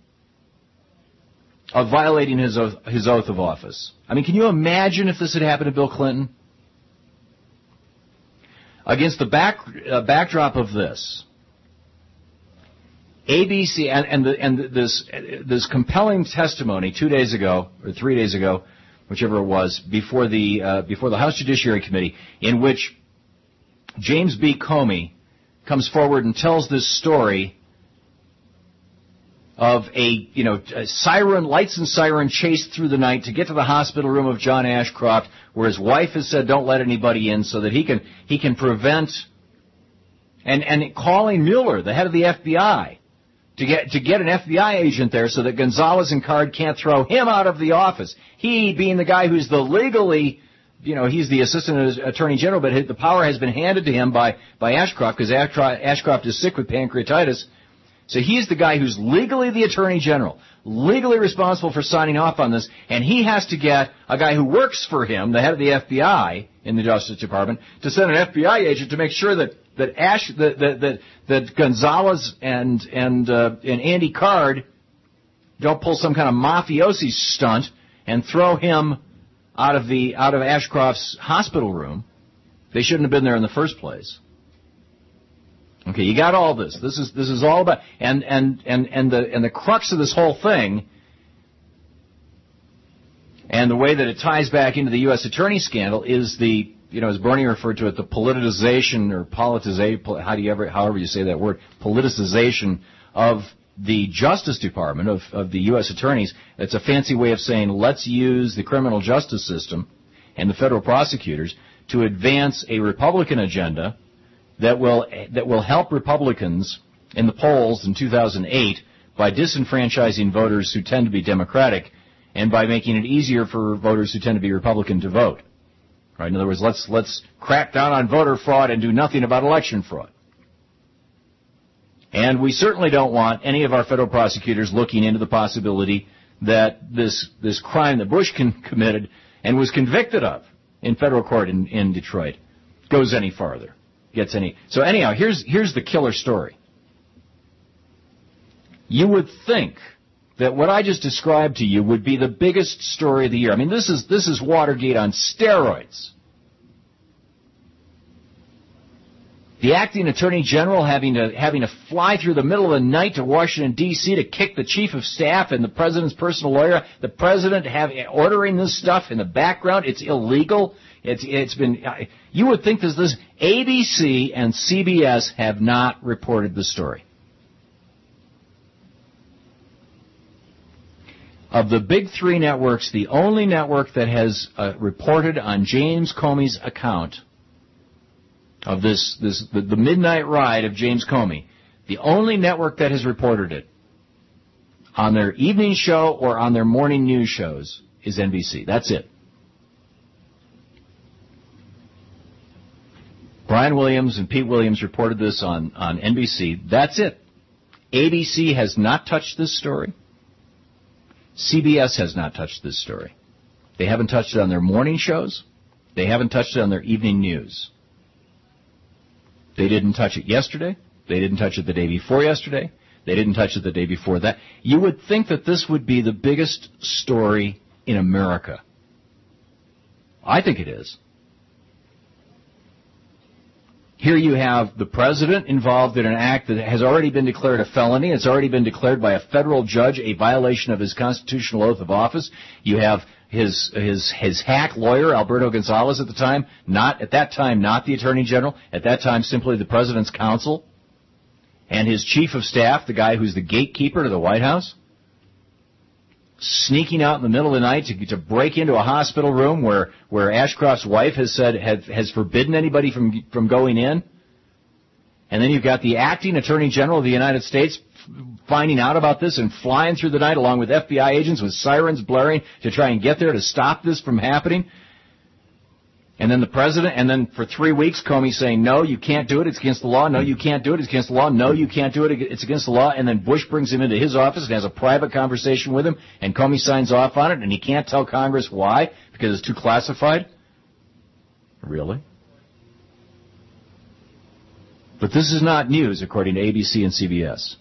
of violating his oath, his oath of office. I mean, can you imagine if this had happened to Bill Clinton? Against the back, uh, backdrop of this, A B C and, and, the, and this this compelling testimony two days ago or three days ago, whichever it was, before the uh, before the House Judiciary Committee, in which James B. Comey comes forward and tells this story of a, you know, a siren, lights and siren chase through the night to get to the hospital room of John Ashcroft, where his wife has said, don't let anybody in, so that he can, he can prevent, and, and calling Mueller, the head of the F B I, to get, to get an F B I agent there so that Gonzalez and Card can't throw him out of the office. He being the guy who's the legally, you know, he's the assistant attorney general, but the power has been handed to him by, by Ashcroft, because Ashcroft is sick with pancreatitis. So he's the guy who's legally the attorney general, legally responsible for signing off on this, and he has to get a guy who works for him, the head of the F B I in the Justice Department, to send an F B I agent to make sure that that Ash that that that, that Gonzalez and and uh, and Andy Card don't pull some kind of mafiosi stunt and throw him out of the out of Ashcroft's hospital room. They shouldn't have been there in the first place. Okay, you got all this. This is this is all about and and and and the and the crux of this whole thing, and the way that it ties back into the U S attorney scandal is the, you know, as Bernie referred to it, the politicization or politicization, how do you ever, however you say that word, politicization of the Justice Department, of of the U S attorneys. It's a fancy way of saying let's use the criminal justice system and the federal prosecutors to advance a Republican agenda that will that will help Republicans in the polls in two thousand eight by disenfranchising voters who tend to be Democratic and by making it easier for voters who tend to be Republican to vote. Right? In other words, let's let's crack down on voter fraud and do nothing about election fraud. And we certainly don't want any of our federal prosecutors looking into the possibility that this this crime that Bush con- committed and was convicted of in federal court in, in Detroit goes any farther. Gets any. So anyhow, here's here's the killer story. You would think that what I just described to you would be the biggest story of the year. I mean, this is this is Watergate on steroids. The acting attorney general having to having to fly through the middle of the night to Washington D C to kick the chief of staff and the president's personal lawyer. The president have ordering this stuff in the background. It's illegal. It's it's been. You would think that this A B C and C B S have not reported the story. Of the big three networks, the only network that has uh, reported on James Comey's account of this this the, the midnight ride of James Comey, the only network that has reported it on their evening show or on their morning news shows is N B C. That's it. Brian Williams and Pete Williams reported this on, on N B C. That's it. A B C has not touched this story. C B S has not touched this story. They haven't touched it on their morning shows. They haven't touched it on their evening news. They didn't touch it yesterday. They didn't touch it the day before yesterday. They didn't touch it the day before that. You would think that this would be the biggest story in America. I think it is. Here you have the president involved in an act that has already been declared a felony. It's already been declared by a federal judge a violation of his constitutional oath of office. You have his his his hack lawyer, Alberto Gonzales, at the time, not at that time not the Attorney General, at that time simply the President's counsel, and his chief of staff, the guy who's the gatekeeper to the White House, sneaking out in the middle of the night to, to break into a hospital room where, where Ashcroft's wife has said has, has forbidden anybody from from going in. And then you've got the acting Attorney General of the United States finding out about this and flying through the night along with F B I agents with sirens blaring to try and get there to stop this from happening. And then the president, and then for three weeks, Comey saying, no, you can't do it, it's against the law. No, you can't do it, it's against the law. No, you can't do it, it's against the law. And then Bush brings him into his office and has a private conversation with him, and Comey signs off on it, and he can't tell Congress why, because it's too classified. Really? But this is not news, according to A B C and C B S.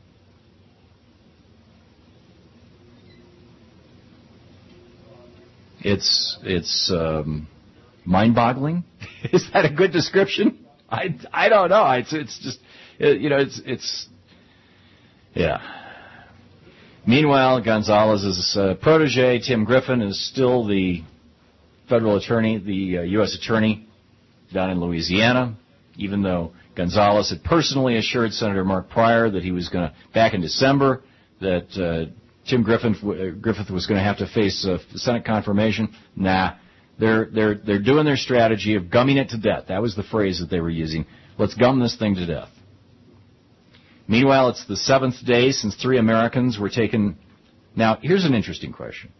It's, it's, um... mind-boggling? Is that a good description? I, I don't know. It's it's just you know it's it's yeah. Meanwhile, Gonzalez's uh, protege Tim Griffin is still the federal attorney, the uh, U S attorney down in Louisiana, even though Gonzalez had personally assured Senator Mark Pryor that he was going to back in December that uh, Tim Griffin uh, Griffith was going to have to face uh, Senate confirmation. Nah. They're they're they're doing their strategy of gumming it to death. That was the phrase that they were using. Let's gum this thing to death. Meanwhile, it's the seventh day since three Americans were taken. Now, here's an interesting question.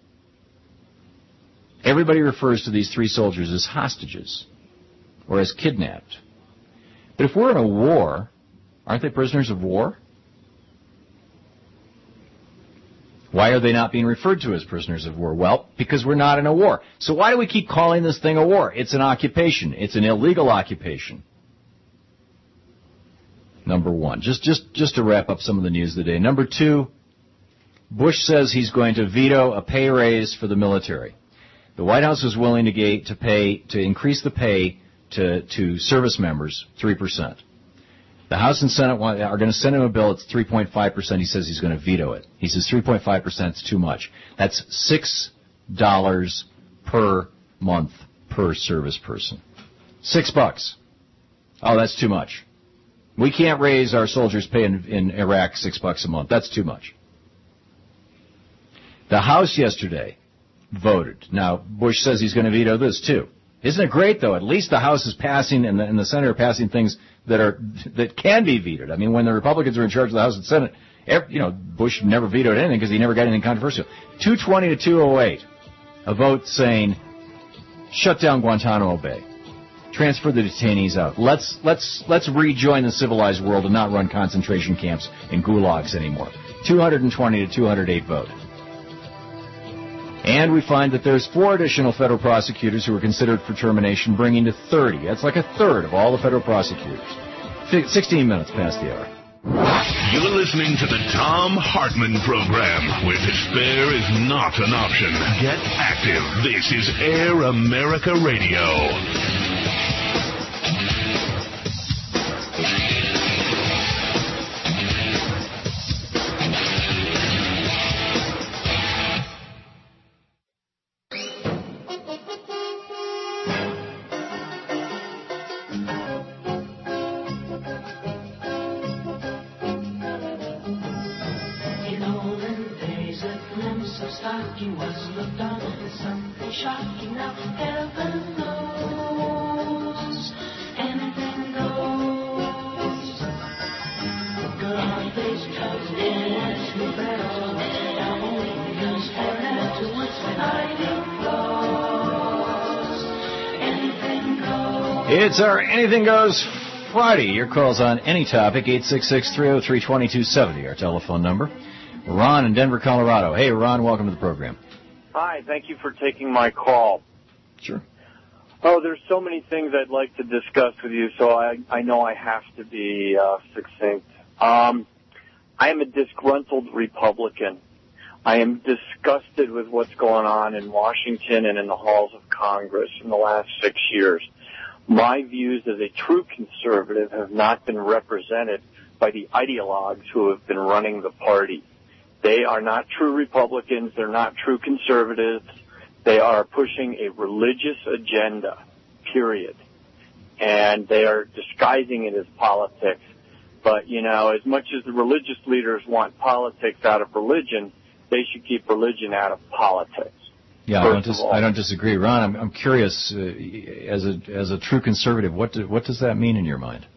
Everybody refers to these three soldiers as hostages or as kidnapped. But if we're in a war, aren't they prisoners of war? Why are they not being referred to as prisoners of war? Well, because we're not in a war. So why do we keep calling this thing a war? It's an occupation. It's an illegal occupation. Number one. Just, just, just to wrap up some of the news of the day. Number two, Bush says he's going to veto a pay raise for the military. The White House is willing to, gate, to pay, to increase the pay to, to service members three percent. The House and Senate want, are going to send him a bill. It's three point five percent. He says he's going to veto it. He says three point five percent is too much. That's six dollars per month per service person. Six bucks. Oh, that's too much. We can't raise our soldiers' pay in, in Iraq six bucks a month. That's too much. The House yesterday voted. Now, Bush says he's going to veto this, too. Isn't it great, though? At least the House is passing and the, and the Senate are passing things that are that can be vetoed. I mean, when the Republicans were in charge of the House and Senate, every, you know, Bush never vetoed anything because he never got anything controversial. two twenty to two oh eight, a vote saying, shut down Guantanamo Bay, transfer the detainees out. Let's let's let's rejoin the civilized world and not run concentration camps and gulags anymore. two twenty to two oh eight vote. And we find that there's four additional federal prosecutors who were considered for termination, bringing to thirty. That's like a third of all the federal prosecutors. sixteen minutes past the hour. You're listening to the Thom Hartmann Program, where despair is not an option. Get active. This is Air America Radio. It's our Anything Goes Friday. Your calls on any topic, eight six six, three oh three, two two seven oh, our telephone number. Ron in Denver, Colorado. Hey, Ron, welcome to the program. Hi, thank you for taking my call. Sure. Oh, there's so many things I'd like to discuss with you, so I, I know I have to be uh, succinct. Um, I am a disgruntled Republican. I am disgusted with what's going on in Washington and in the halls of Congress in the last six years. My views as a true conservative have not been represented by the ideologues who have been running the party. They are not true Republicans. They're not true conservatives. They are pushing a religious agenda, period. And they are disguising it as politics. But, you know, as much as the religious leaders want politics out of religion, they should keep religion out of politics. Yeah, I don't, dis- I don't disagree. Ron, I'm, I'm curious, uh, as a as a true conservative, what do, what does that mean in your mind?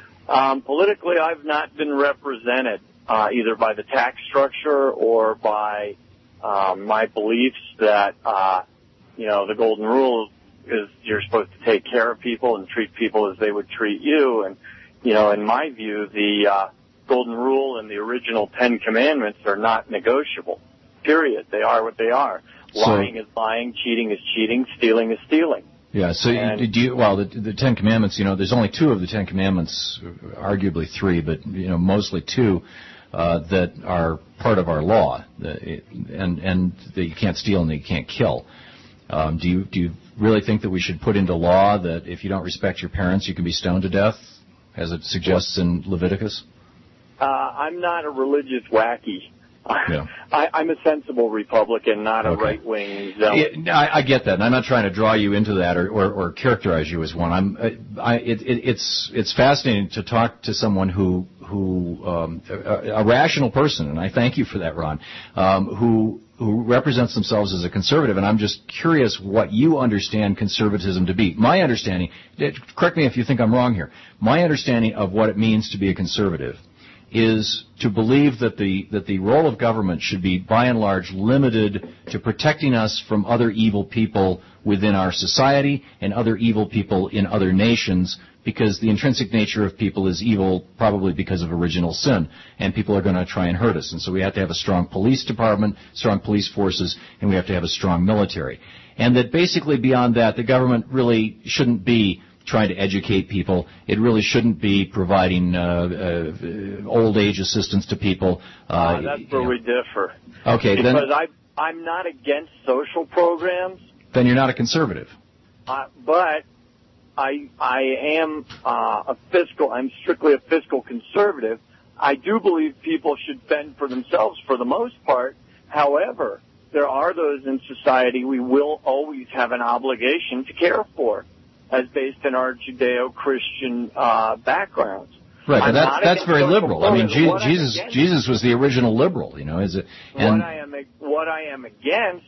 Um, politically, I've not been represented uh, either by the tax structure or by um, my beliefs that, uh, you know, the golden rule is you're supposed to take care of people and treat people as they would treat you. And, you know, in my view, the uh, golden rule and the original Ten Commandments are not negotiable, period. They are what they are. Lying so, is lying, cheating is cheating, stealing is stealing. Yeah, so you, do you, well, the, the Ten Commandments, you know, there's only two of the Ten Commandments, arguably three, but, you know, mostly two, uh, that are part of our law, and, and that you can't steal and that you can't kill. Um, do you, do you really think that we should put into law that if you don't respect your parents, you can be stoned to death, as it suggests in Leviticus? Uh, I'm not a religious wacky. Yeah. I, I'm a sensible Republican, not a okay. right-wing zealot. Yeah, I, I get that, and I'm not trying to draw you into that or, or, or characterize you as one. I'm, I, it, it, it's it's fascinating to talk to someone who who um, a, a rational person, and I thank you for that, Ron, um, who who represents themselves as a conservative, and I'm just curious what you understand conservatism to be. My understanding, correct me if you think I'm wrong here, my understanding of what it means to be a conservative is to believe that the that the role of government should be, by and large, limited to protecting us from other evil people within our society and other evil people in other nations, because the intrinsic nature of people is evil probably because of original sin, and people are going to try and hurt us. And so we have to have a strong police department, strong police forces, and we have to have a strong military. And that basically beyond that, the government really shouldn't be trying to educate people. It really shouldn't be providing uh, uh, old age assistance to people. Uh, uh, that's where you know. we differ. Okay, because then I, I'm not against social programs. Then you're not a conservative. Uh, but I I am uh, a fiscal. I'm strictly a fiscal conservative. I do believe people should fend for themselves for the most part. However, there are those in society we will always have an obligation to care for, as based in our Judeo-Christian uh, backgrounds. Right, but that's that's very liberal. I mean, Je- what Jesus Jesus was the original liberal, you know. Is it? And what I am what I am against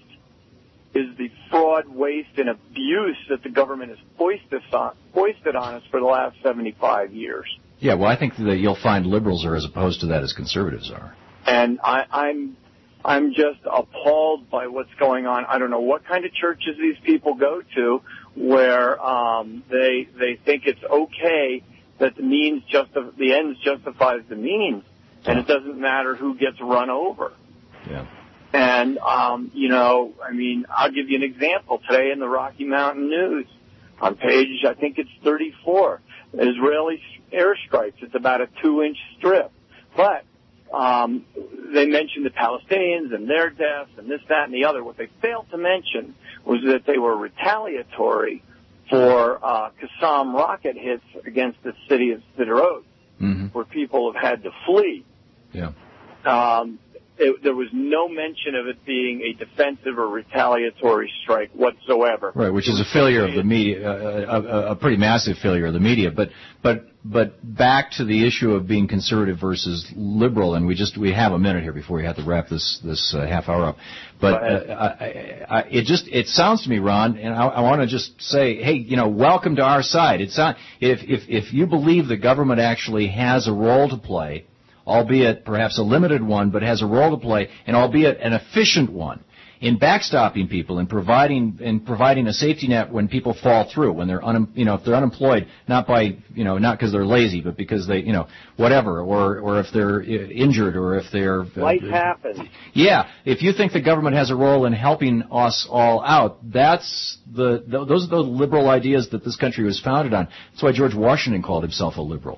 is the fraud, waste, and abuse that the government has foisted on, foisted on us for the last seventy-five years. Yeah, well, I think that you'll find liberals are as opposed to that as conservatives are. And I, I'm I'm just appalled by what's going on. I don't know what kind of churches these people go to, where um, they they think it's okay that the means justif- the ends justifies the means, and it doesn't matter who gets run over. Yeah. And um, you know, I mean, I'll give you an example. Today in the Rocky Mountain News, on page I think it's thirty-four, Israeli airstrikes. It's about a two-inch strip, but um, they mentioned the Palestinians and their deaths and this, that, and the other. What they failed to mention was that they were retaliatory for uh, Qassam rocket hits against the city of Sderot, mm-hmm. where people have had to flee. Yeah. Um, it, there was no mention of it being a defensive or retaliatory strike whatsoever. Right, which is a failure of the media, uh, a, a pretty massive failure of the media. But but but back to the issue of being conservative versus liberal, and we just we have a minute here before we have to wrap this this uh, half hour up. But uh, I, I, it just it sounds to me, Ron, and I, I want to just say, hey, you know, welcome to our side. It's not if if if you believe the government actually has a role to play, albeit perhaps a limited one, but has a role to play, and albeit an efficient one, in backstopping people and providing and providing a safety net when people fall through, when they're un, you know if they're unemployed, not by you know not because they're lazy, but because they you know whatever, or or if they're injured, or if they're life uh, happens. Yeah, if you think the government has a role in helping us all out, that's the those are the liberal ideas that this country was founded on. That's why George Washington called himself a liberal.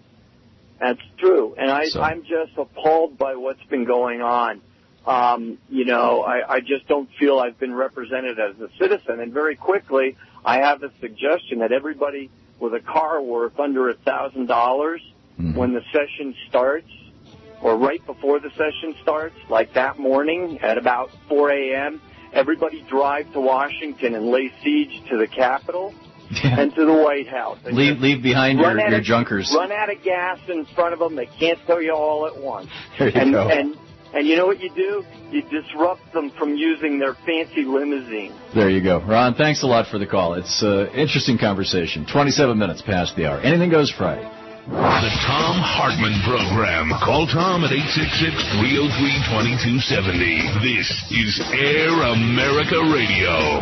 That's true, and I, so. I'm just appalled by what's been going on. Um, you know, I, I just don't feel I've been represented as a citizen. And very quickly, I have a suggestion that everybody with a car worth under a thousand dollars, when the session starts, or right before the session starts, like that morning at about four a.m., everybody drive to Washington and lay siege to the Capitol yeah. and to the White House. And leave leave behind your, your of, junkers. Run out of gas in front of them. They can't tell you all at once. There you and, go. And, and you know what you do? You disrupt them from using their fancy limousine. There you go. Ron, thanks a lot for the call. It's an uh, interesting conversation. twenty-seven minutes past the hour. Anything Goes Friday. The Thom Hartmann Program. Call Tom at eight six six, three oh three, two two seven oh. This is Air America Radio.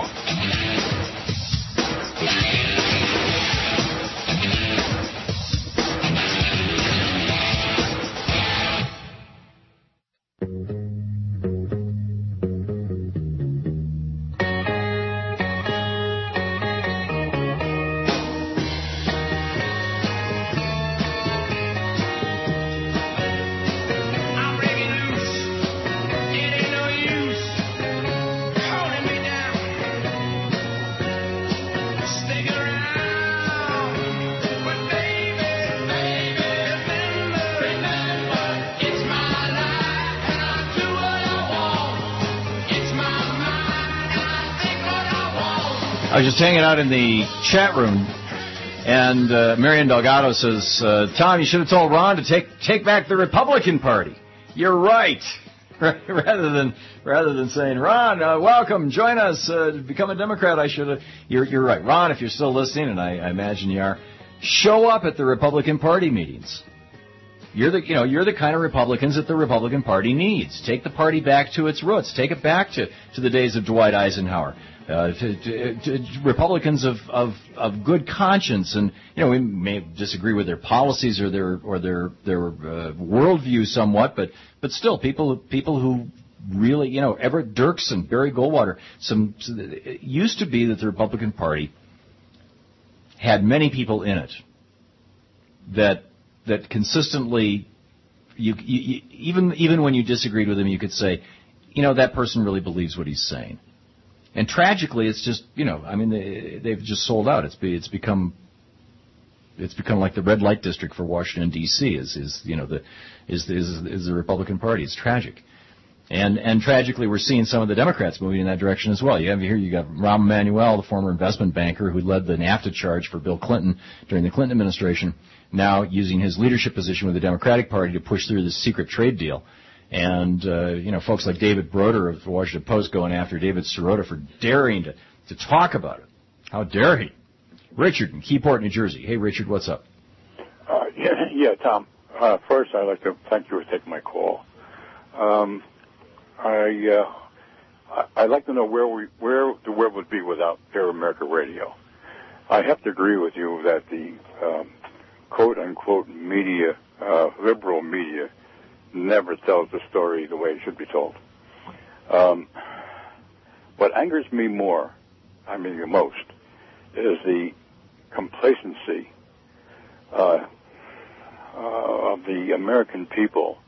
I was just hanging out in the chat room, and uh, Marion Delgado says, uh, Tom, you should have told Ron to take take back the Republican Party. You're right. rather than rather than saying, Ron, uh, welcome, join us, uh, become a Democrat, I should have. You're, you're right. Ron, if you're still listening, and I, I imagine you are, show up at the Republican Party meetings. You're the, you know, you're the kind of Republicans that the Republican Party needs. Take the party back to its roots. Take it back to, to the days of Dwight Eisenhower. Uh, to, to, to Republicans of, of, of good conscience, and you know we may disagree with their policies or their or their their uh, worldview somewhat, but but still people people who really you know Everett Dirksen, Barry Goldwater, some it used to be that the Republican Party had many people in it that that consistently you, you even even when you disagreed with them, you could say, you know, that person really believes what he's saying. And tragically, it's just, you know, I mean, they, they've just sold out. It's be, it's become, it's become like the red light district for Washington D C is, is you know, the, is, is, is the Republican Party. It's tragic. And, and tragically, we're seeing some of the Democrats moving in that direction as well. You have here, you got Rahm Emanuel, the former investment banker who led the NAFTA charge for Bill Clinton during the Clinton administration, now using his leadership position with the Democratic Party to push through this secret trade deal. And, uh, you know, folks like David Broder of the Washington Post going after David Sirota for daring to, to talk about it. How dare he? Richard in Keyport, New Jersey. Hey, Richard, what's up? Uh, yeah, yeah, Tom. Uh, first, I'd like to thank you for taking my call. Um, I, uh, I'd like to know where we, where the world would be without Air America Radio. I have to agree with you that the, um, quote-unquote media, uh, liberal media, never tells the story the way it should be told. Um, what angers me more, I mean the most, is the complacency uh, uh, of the American people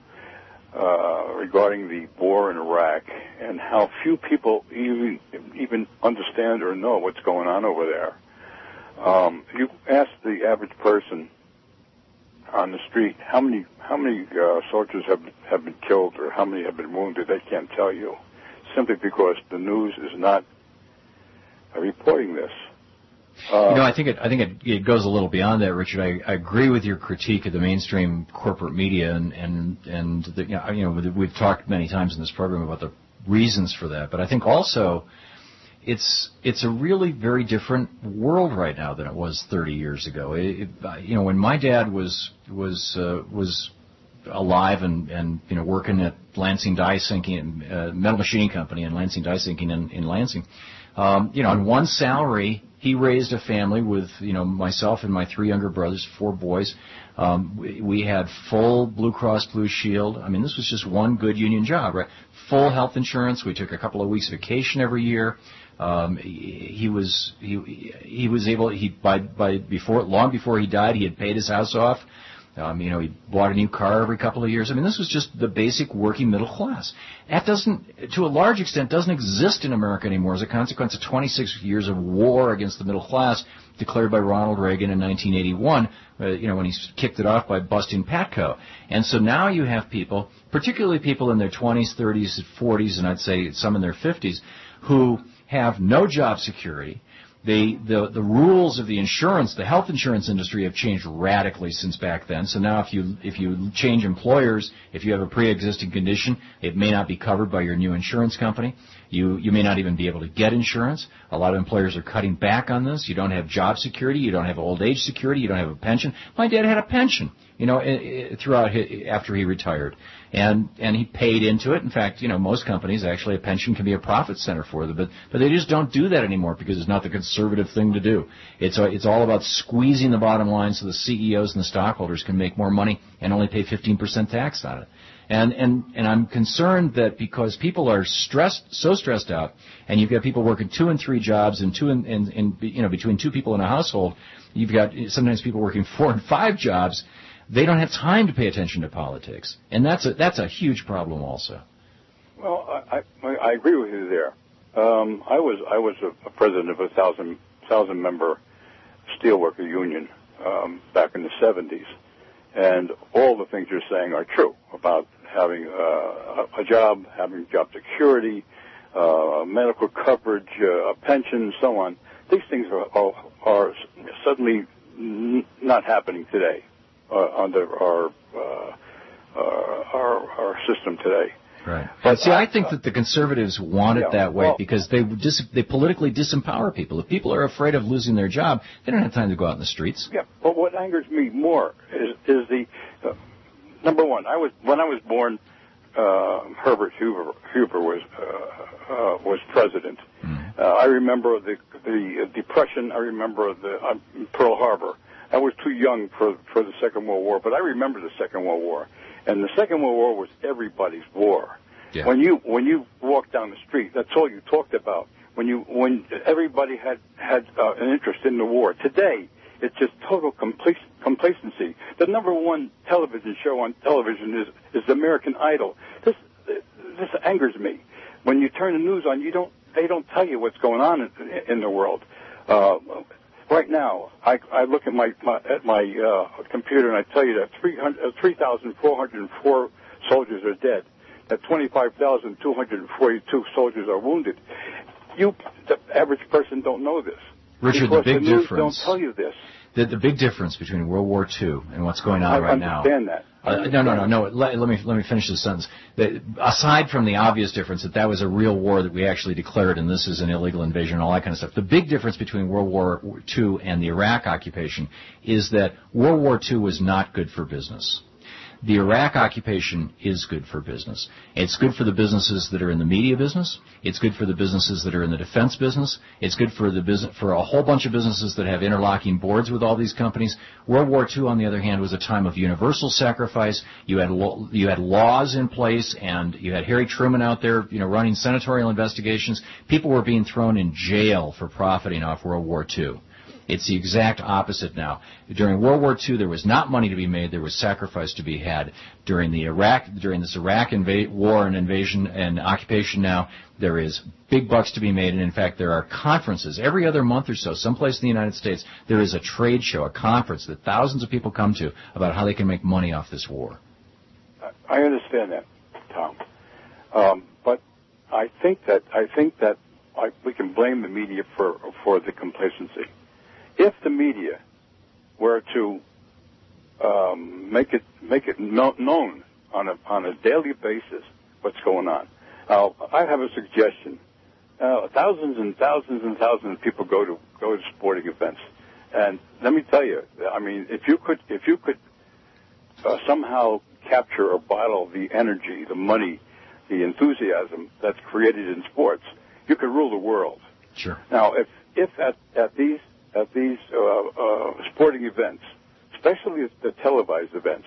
uh, regarding the war in Iraq and how few people even even understand or know what's going on over there. Um, if you ask the average person on the street how many how many uh, soldiers have have been killed or how many have been wounded, they can't tell you, simply because the news is not uh, reporting this. Uh, you know, I think it I think it, it goes a little beyond that, Richard. I, I agree with your critique of the mainstream corporate media, and and and the, you know, you know we've talked many times in this program about the reasons for that, but I think also It's it's a really very different world right now than it was thirty years ago. It, it, you know, when my dad was was uh, was alive and, and you know working at Lansing Die Sinking, uh, metal machining company in Lansing Die Sinking in, in Lansing, um, you know, on one salary he raised a family with you know myself and my three younger brothers, four boys. Um, we, we had full Blue Cross Blue Shield. I mean, this was just one good union job, right? Full health insurance. We took a couple of weeks vacation every year. Um, he, he was he he was able he by by before long before he died he had paid his house off. Um, you know, he bought a new car every couple of years. I mean, this was just the basic working middle class. That doesn't, to a large extent, doesn't exist in America anymore as a consequence of twenty-six years of war against the middle class declared by Ronald Reagan in nineteen eighty-one, uh, you know, when he kicked it off by busting Patco. And so now you have people, particularly people in their twenties, thirties, forties, and I'd say some in their fifties, who have no job security. They, the the rules of the insurance, the health insurance industry have changed radically since back then. So now if you if you change employers, if you have a pre-existing condition, it may not be covered by your new insurance company. You you may not even be able to get insurance. A lot of employers are cutting back on this. You don't have job security. You don't have old age security. You don't have a pension. My dad had a pension, you know, throughout his, after he retired, and and he paid into it. In fact, you know, most companies actually a pension can be a profit center for them, but but they just don't do that anymore because it's not the conservative thing to do. It's a, it's all about squeezing the bottom line so the C E Os and the stockholders can make more money and only pay fifteen percent tax on it. And, and, and I'm concerned that because people are stressed, so stressed out, and you've got people working two and three jobs and two and, and, and you know, between two people in a household, you've got sometimes people working four and five jobs, they don't have time to pay attention to politics. And that's a, that's a huge problem also. Well, I, I, I agree with you there. Um, I was, I was a, a president of a thousand, thousand member steelworker union, um, back in the seventies. And all the things you're saying are true about having uh, a job, having job security, uh, medical coverage, uh, a pension, and so on. These things are, are, are suddenly n- not happening today uh, under our, uh, uh, our our system today. Right. But see, I think that the conservatives want it yeah, that way well, because they dis- they politically disempower people. If people are afraid of losing their job, they don't have time to go out in the streets. Yeah, but what angers me more is is the uh, number one. I was when I was born, uh, Herbert Hoover, Hoover was uh, uh, was president. Mm. Uh, I remember the the Depression. I remember the uh, Pearl Harbor. I was too young for for the Second World War, but I remember the Second World War. And the Second World War was everybody's war. Yeah. When you when you walked down the street, that's all you talked about. When you when everybody had had uh, an interest in the war. Today, it's just total complac- complacency. The number one television show on television is is American Idol. This this angers me. When you turn the news on, you don't they don't tell you what's going on in, in the world. Uh, Right now, I, I look at my, my at my uh, computer and I tell you that three thousand four hundred four soldiers are dead, that twenty-five thousand two hundred forty-two soldiers are wounded. You, the average person, don't know this. Richard, the big the news difference. Don't tell you this. The, the big difference between World War Two and what's going on I right now. I understand that. Uh, no, no, no, no. Let, let me let me finish this sentence. The, aside from the obvious difference that that was a real war that we actually declared, and this is an illegal invasion and all that kind of stuff, the big difference between World War Two and the Iraq occupation is that World War Two was not good for business. The Iraq occupation is good for business. It's good for the businesses that are in the media business. It's good for the businesses that are in the defense business. It's good for the business, for a whole bunch of businesses that have interlocking boards with all these companies. World War Two, on the other hand, was a time of universal sacrifice. You had lo- you had laws in place, and you had Harry Truman out there, you know, running senatorial investigations. People were being thrown in jail for profiting off World War Two. It's the exact opposite now. During World War Two, there was not money to be made. There was sacrifice to be had. During the Iraq, during this Iraq inva- war and invasion and occupation now, there is big bucks to be made. And in fact, there are conferences every other month or so, someplace in the United States. There is a trade show, a conference that thousands of people come to about how they can make money off this war. I understand that, Tom. Um, but I think that I think that I, we can blame the media for for the complacency. If the media were to um, make it make it no, known on a on a daily basis what's going on, now I have a suggestion. Uh, thousands and thousands and thousands of people go to go to sporting events, and let me tell you, I mean, if you could if you could uh, somehow capture or bottle the energy, the money, the enthusiasm that's created in sports, you could rule the world. Sure. Now, if if at at these at these uh, uh, sporting events, especially the televised events,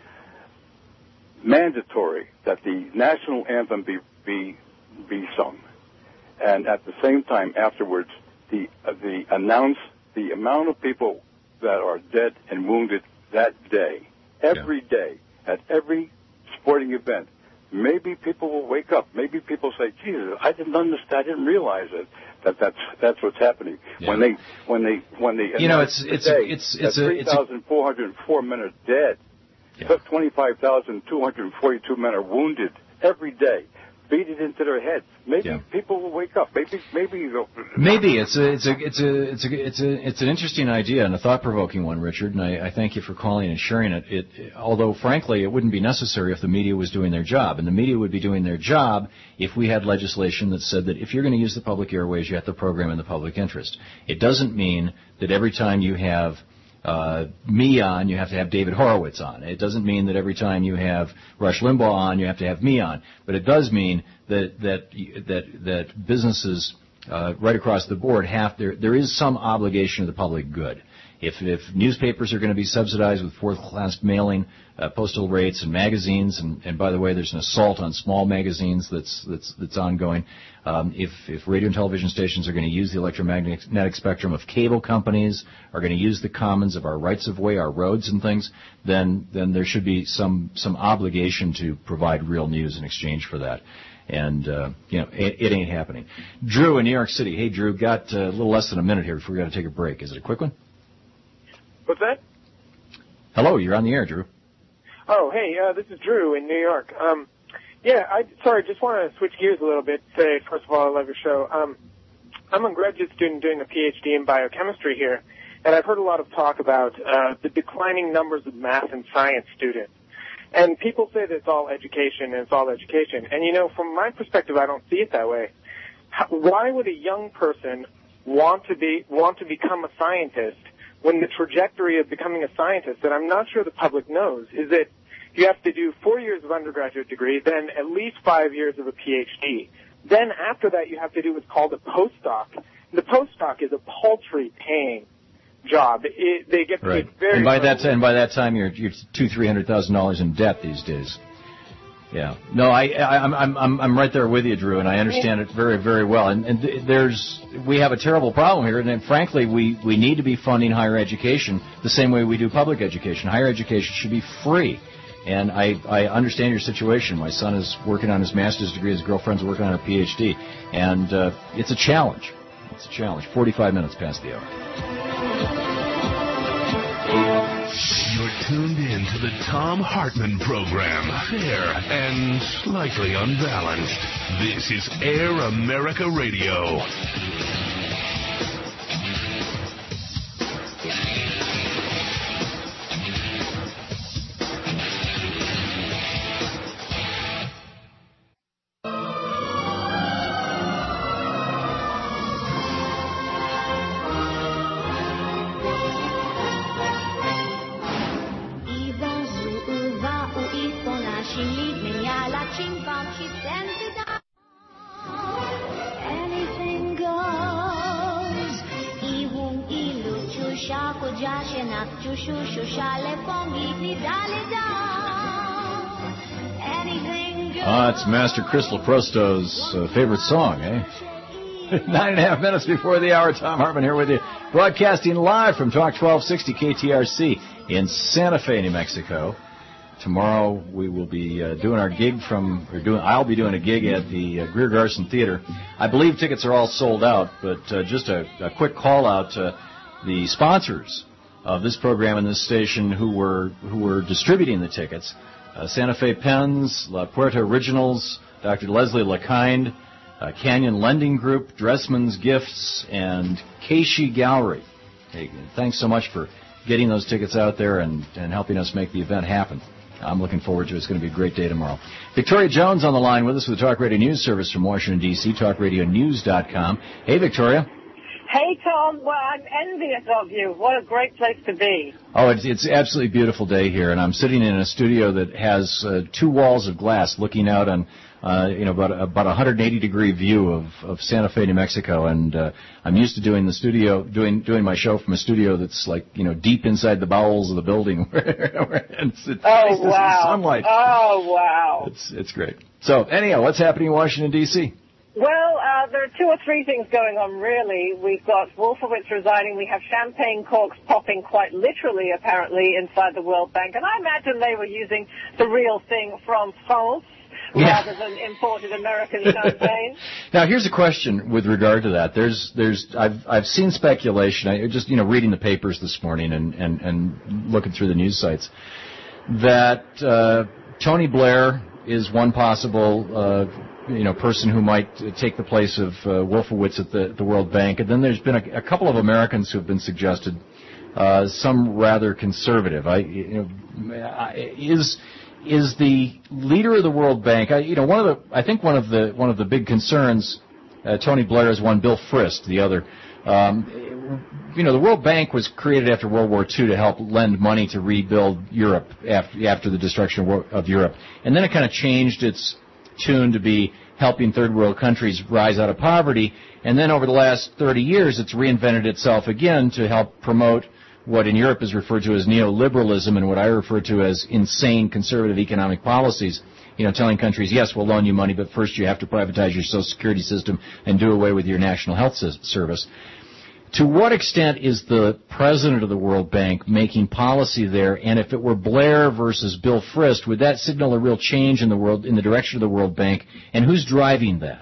mandatory that the national anthem be be be sung, and at the same time afterwards, the uh, the announce the amount of people that are dead and wounded that day every yeah. day at every sporting event. Maybe people will wake up. Maybe people say, "Jesus, I didn't understand. I didn't realize it." That that's that's what's happening yeah. when they when they when they you know it's it's today, it's it's a three thousand four hundred four men are dead. Yeah. twenty-five thousand two hundred forty-two men are wounded every day. Beat it into their heads. Maybe yeah. people will wake up. Maybe, maybe you know. Maybe it's a, it's a, it's a, it's a, it's a, it's an interesting idea and a thought-provoking one, Richard. And I, I thank you for calling and sharing it. It, although frankly, it wouldn't be necessary if the media was doing their job, and the media would be doing their job if we had legislation that said that if you're going to use the public airways, you have to program in the public interest. It doesn't mean that every time you have Uh, me on, you have to have David Horowitz on. It doesn't mean that every time you have Rush Limbaugh on, you have to have me on. But it does mean that that that that businesses uh, right across the board have there there is some obligation to the public good. If if newspapers are going to be subsidized with fourth-class mailing, uh, postal rates, and magazines, and, and by the way, there's an assault on small magazines that's that's that's ongoing. Um, if if radio and television stations are going to use the electromagnetic spectrum, if cable companies are going to use the commons of our rights of way, our roads and things, then then there should be some some obligation to provide real news in exchange for that. And, uh, you know, it, it ain't happening. Drew in New York City. Hey, Drew, got uh, a little less than a minute here before we got to take a break. Is it a quick one? What's that? Hello, you're on the air, Drew. Oh, hey, uh, this is Drew in New York. Um, yeah, I sorry, just want to switch gears a little bit. Say, first of all, I love your show. Um, I'm a graduate student doing a P H D in biochemistry here, and I've heard a lot of talk about uh, the declining numbers of math and science students. And people say that it's all education and it's all education. And, you know, from my perspective, I don't see it that way. How, why would a young person want to be want to become a scientist when the trajectory of becoming a scientist, that I'm not sure the public knows, is that you have to do four years of undergraduate degree, then at least five years of a P H D. Then after that, you have to do what's called a postdoc. The postdoc is a paltry paying job. It, they get paid right. very and by early. that and by that time, you're you're two three hundred thousand dollars in debt these days. Yeah. No, I, I I'm I'm I'm right there with you, Drew, and I understand it very very well. And, and there's we have a terrible problem here, and then, frankly, we we need to be funding higher education the same way we do public education. Higher education should be free. And I, I understand your situation. My son is working on his master's degree. His girlfriend's working on her P H D. And uh, it's a challenge. It's a challenge. forty-five minutes past the hour. You're tuned in to the Thom Hartmann Program. Fair and slightly unbalanced. This is Air America Radio. Ah, it's Master Chris Leprosto's uh, favorite song, eh? Nine and a half minutes before the hour. Thom Hartmann here with you, broadcasting live from Talk twelve sixty K T R C in Santa Fe, New Mexico. Tomorrow we will be uh, doing our gig from, or doing. I'll be doing a gig at the uh, Greer Garson Theater. I believe tickets are all sold out, but uh, just a, a quick call out to the sponsors of this program and this station who were who were distributing the tickets. Uh, Santa Fe Pens, La Puerta Originals, Doctor Leslie LeKind, uh, Canyon Lending Group, Dressman's Gifts, and Keishi Gallery. Hey, thanks so much for getting those tickets out there and, and helping us make the event happen. I'm looking forward to it. It's going to be a great day tomorrow. Victoria Jones on the line with us with the Talk Radio News Service from Washington, D C, talk radio news dot com. Hey, Victoria. Hey, Tom. Well, I'm envious of you. What a great place to be. Oh, it's it's absolutely beautiful day here, and I'm sitting in a studio that has uh, two walls of glass looking out on, uh, you know, about about a one hundred eighty degree view of, of Santa Fe, New Mexico, and uh, I'm used to doing the studio, doing doing my show from a studio that's like, you know, deep inside the bowels of the building, where it's, it's oh nice wow, sunlight. Oh wow, it's it's great. So anyhow, what's happening in Washington D C? Well, uh, there are two or three things going on, really. We've got Wolfowitz resigning. We have champagne corks popping quite literally, apparently, inside the World Bank. And I imagine they were using the real thing from France Yeah. rather than imported American champagne. Now, here's a question with regard to that. There's, there's, I've, I've seen speculation. I just, you know, reading the papers this morning and, and, and looking through the news sites that uh, Tony Blair is one possible, uh, you know, person who might take the place of uh, Wolfowitz at the, the World Bank. And then there's been a, a couple of Americans who have been suggested, uh, some rather conservative. I, you know, I, is. Is the leader of the World Bank? I, you know, one of the I think one of the one of the big concerns. Uh, Tony Blair is one. Bill Frist, the other. Um, you know, the World Bank was created after World War Two to help lend money to rebuild Europe after after the destruction of, war, of Europe, and then it kind of changed its tune to be helping third world countries rise out of poverty. And then over the last thirty years, it's reinvented itself again to help promote what in Europe is referred to as neoliberalism and what I refer to as insane conservative economic policies, you know, telling countries, yes, we'll loan you money, but first you have to privatize your Social Security system and do away with your National Health Service. To what extent is the president of the World Bank making policy there? And if it were Blair versus Bill Frist, would that signal a real change in the world, in the direction of the World Bank? And who's driving that?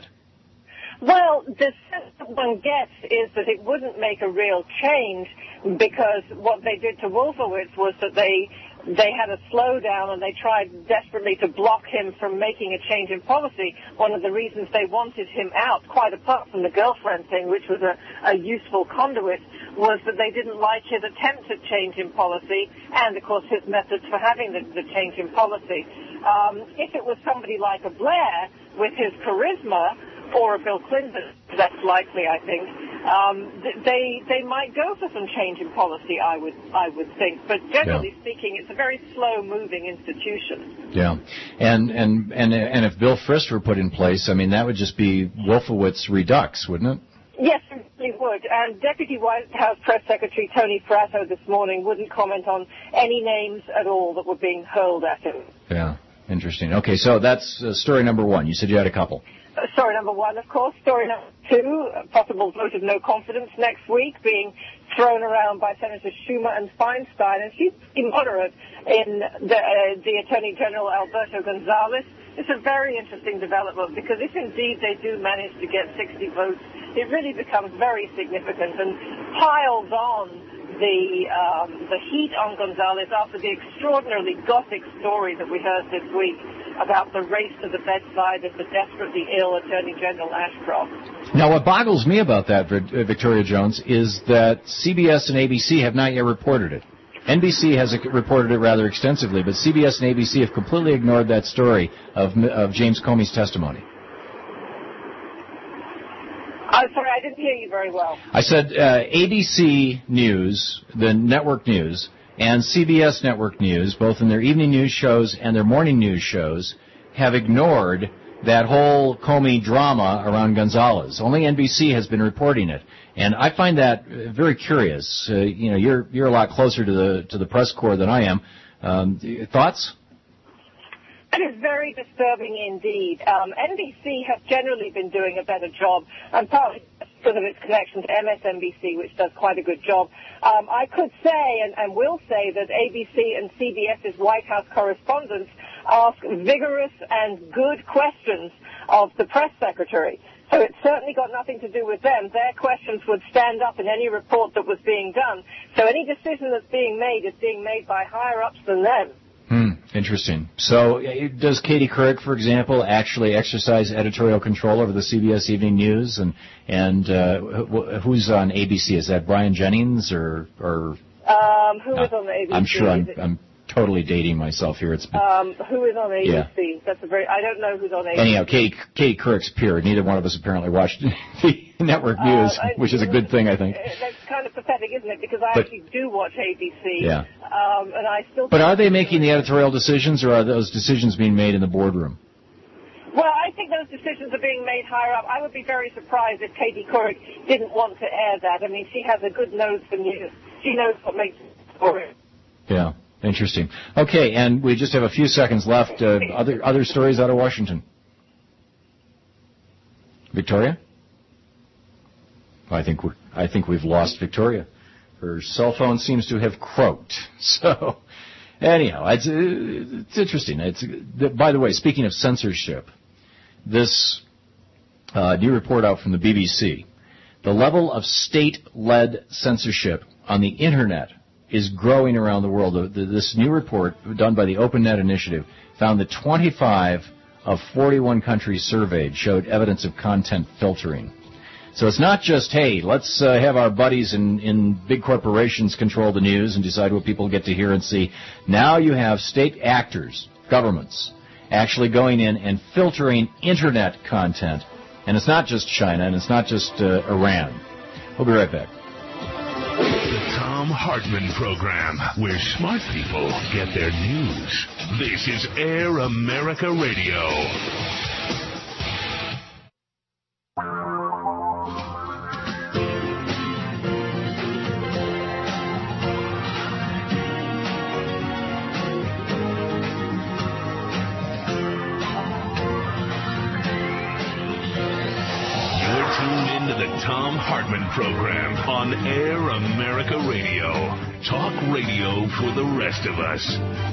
Well, the sense that one gets is that it wouldn't make a real change because what they did to Wolfowitz was that they they had a slowdown and they tried desperately to block him from making a change in policy. One of the reasons they wanted him out, quite apart from the girlfriend thing, which was a, a useful conduit, was that they didn't like his attempt at change in policy and, of course, his methods for having the, the change in policy. Um, if it was somebody like a Blair with his charisma, or a Bill Clinton, that's likely, I think, um, they they might go for some change in policy, I would I would think. But generally yeah. speaking, it's a very slow-moving institution. Yeah, and and and and if Bill Frist were put in place, I mean, that would just be Wolfowitz redux, wouldn't it? Yes, it really would. And Deputy White House Press Secretary Tony Fratto this morning wouldn't comment on any names at all that were being hurled at him. Yeah, interesting. Okay, so that's uh, story number one. You said you had a couple. Uh, story number one, of course. Story number two, a possible vote of no confidence next week being thrown around by Senators Schumer and Feinstein. And she's moderate in the, uh, the Attorney General, Alberto Gonzales. It's a very interesting development because if indeed they do manage to get sixty votes, it really becomes very significant and piles on the um, the heat on Gonzales after the extraordinarily gothic story that we heard this week about the race to the bedside of the desperately ill Attorney General Ashcroft. Now, what boggles me about that, Victoria Jones, is that C B S and A B C have not yet reported it. N B C has reported it rather extensively, but C B S and A B C have completely ignored that story of, of James Comey's testimony. I'm sorry, I didn't hear you very well. I said uh, A B C News, the network news, and C B S network news, both in their evening news shows and their morning news shows, have ignored that whole Comey drama around Gonzales. Only N B C has been reporting it, and I find that very curious. Uh, you know, you're you're a lot closer to the to the press corps than I am. Um, thoughts? It is very disturbing indeed. Um, N B C has generally been doing a better job, and partly because of its connection to M S N B C, which does quite a good job. Um, I could say, and, and will say, that A B C and CBS's White House correspondents ask vigorous and good questions of the press secretary. So it's certainly got nothing to do with them. Their questions would stand up in any report that was being done. So any decision that's being made is being made by higher-ups than them. Hmm, interesting. So does Katie Couric, for example, actually exercise editorial control over the C B S Evening News? And and uh, wh- who's on A B C? Is that Brian Jennings or... or um, who uh, is on the A B C? I'm sure I'm, I'm totally dating myself here. It's been, um, who is on A B C? Yeah. That's a very... I don't know who's on A B C. Anyhow, Katie, Katie Couric's peer. Neither one of us apparently watched the network news, uh, which is a good thing, I think. That's kind of pathetic, isn't it? Because I but, actually do watch A B C. Yeah. Um, and I still. But are they making the editorial decisions, or are those decisions being made in the boardroom? Well, I think those decisions are being made higher up. I would be very surprised if Katie Couric didn't want to air that. I mean, she has a good nose for news. She knows what makes the story. Yeah, interesting. Okay, and we just have a few seconds left. Uh, other other stories out of Washington. Victoria? I think we're, I think we've lost Victoria. Her cell phone seems to have croaked. So, anyhow, it's, it's interesting. It's, by the way, speaking of censorship, this uh, new report out from the B B C, the level of state-led censorship on the Internet is growing around the world. This new report done by the OpenNet Initiative found that twenty-five of forty-one countries surveyed showed evidence of content filtering. So it's not just, hey, let's uh, have our buddies in, in big corporations control the news and decide what people get to hear and see. Now you have state actors, governments, actually going in and filtering Internet content. And it's not just China, and it's not just uh, Iran. We'll be right back. The Thom Hartmann Program, where smart people get their news. This is Air America Radio. Thom Hartmann Program on Air America Radio. Talk radio for the rest of us.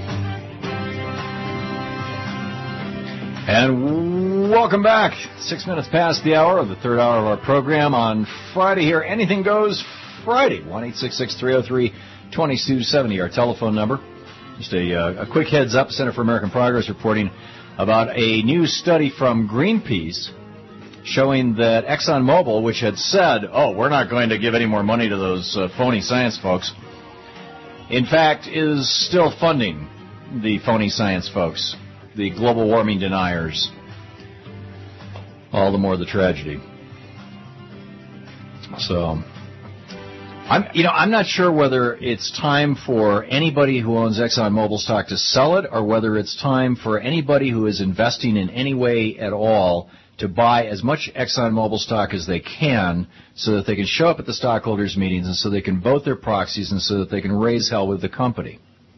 And welcome back. Six minutes past the hour of the third hour of our program on Friday here. Anything Goes Friday. one eight six six, three oh three, two two seven oh, our telephone number. Just a, uh, a quick heads up. Center for American Progress reporting about a new study from Greenpeace showing that ExxonMobil, which had said, oh, we're not going to give any more money to those uh, phony science folks, in fact is still funding the phony science folks, the global warming deniers. All the more the tragedy. So, I'm, you know, I'm not sure whether it's time for anybody who owns ExxonMobil stock to sell it, or whether it's time for anybody who is investing in any way at all to buy as much ExxonMobil stock as they can so that they can show up at the stockholders' meetings and so they can vote their proxies and so that they can raise hell with the company.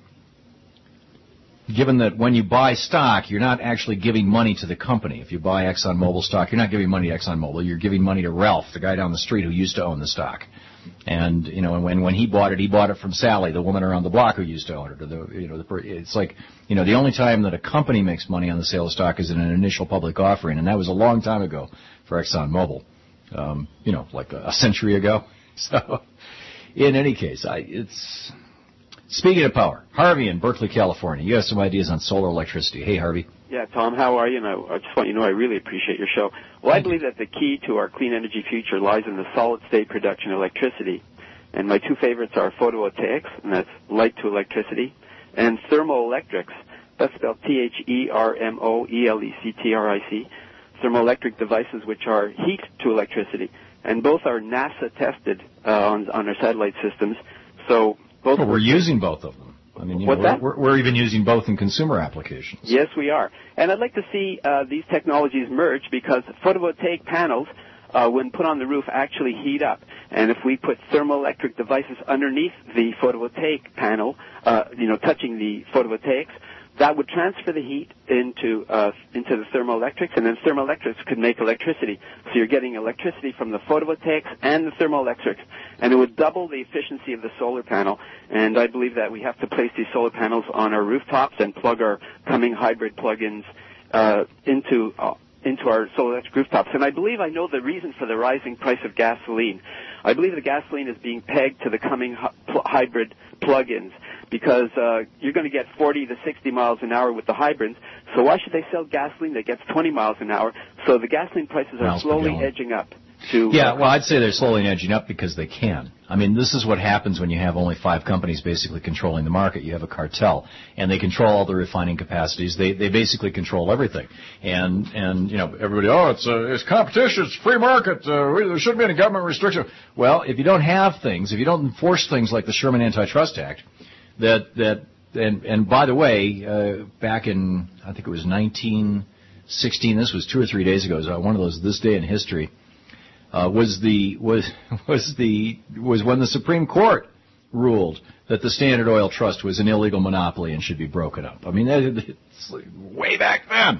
Given that when you buy stock, you're not actually giving money to the company. If you buy ExxonMobil stock, you're not giving money to ExxonMobil. You're giving money to Ralph, the guy down the street who used to own the stock. And, you know, when when he bought it, he bought it from Sally, the woman around the block who used to own it. Or the, you know, the, it's like, you know, the only time that a company makes money on the sale of stock is in an initial public offering, and that was a long time ago for ExxonMobil. Um, you know, like a, a century ago. So, in any case, I, it's speaking of power. Harvey in Berkeley, California. You have some ideas on solar electricity. Hey, Harvey. Yeah, Tom, how are you? And I, I just want you to know I really appreciate your show. Well, I believe that the key to our clean energy future lies in the solid-state production of electricity. And my two favorites are photovoltaics, and that's light to electricity, and thermoelectrics. That's spelled T H E R M O E L E C T R I C. Thermoelectric devices which are heat to electricity. And both are NASA-tested uh, on, on our satellite systems. So both. Well, we're using both of them. I mean, you know, we're, we're, we're even using both in consumer applications. Yes, we are. And I'd like to see uh, these technologies merge because photovoltaic panels, uh, when put on the roof, actually heat up. And if we put thermoelectric devices underneath the photovoltaic panel, uh, you know, touching the photovoltaics, that would transfer the heat into uh, into the thermoelectrics, and then thermoelectrics could make electricity. So you're getting electricity from the photovoltaics and the thermoelectrics, and it would double the efficiency of the solar panel. And I believe that we have to place these solar panels on our rooftops and plug our coming hybrid plug-ins uh, into uh, into our solar electric rooftops. And I believe I know the reason for the rising price of gasoline. I believe the gasoline is being pegged to the coming hy- pl- hybrid plug-ins, because uh, you're going to get forty to sixty miles an hour with the hybrids. So why should they sell gasoline that gets twenty miles an hour? So the gasoline prices are Miles per slowly gallon. edging up. To, yeah, uh, well, I'd say they're slowly edging up because they can. I mean, this is what happens when you have only five companies basically controlling the market. You have a cartel, and they control all the refining capacities. They they basically control everything. And, and you know, everybody, oh, it's uh, it's competition, it's free market, uh, there shouldn't be any government restriction. Well, if you don't have things, if you don't enforce things like the Sherman Antitrust Act, that, that and, and by the way, uh, back in, I think it was nineteen sixteen, this was two or three days ago, so one of those, this day in history, Uh, was the was was the was when the Supreme Court ruled that the Standard Oil Trust was an illegal monopoly and should be broken up. I mean, it's way back then.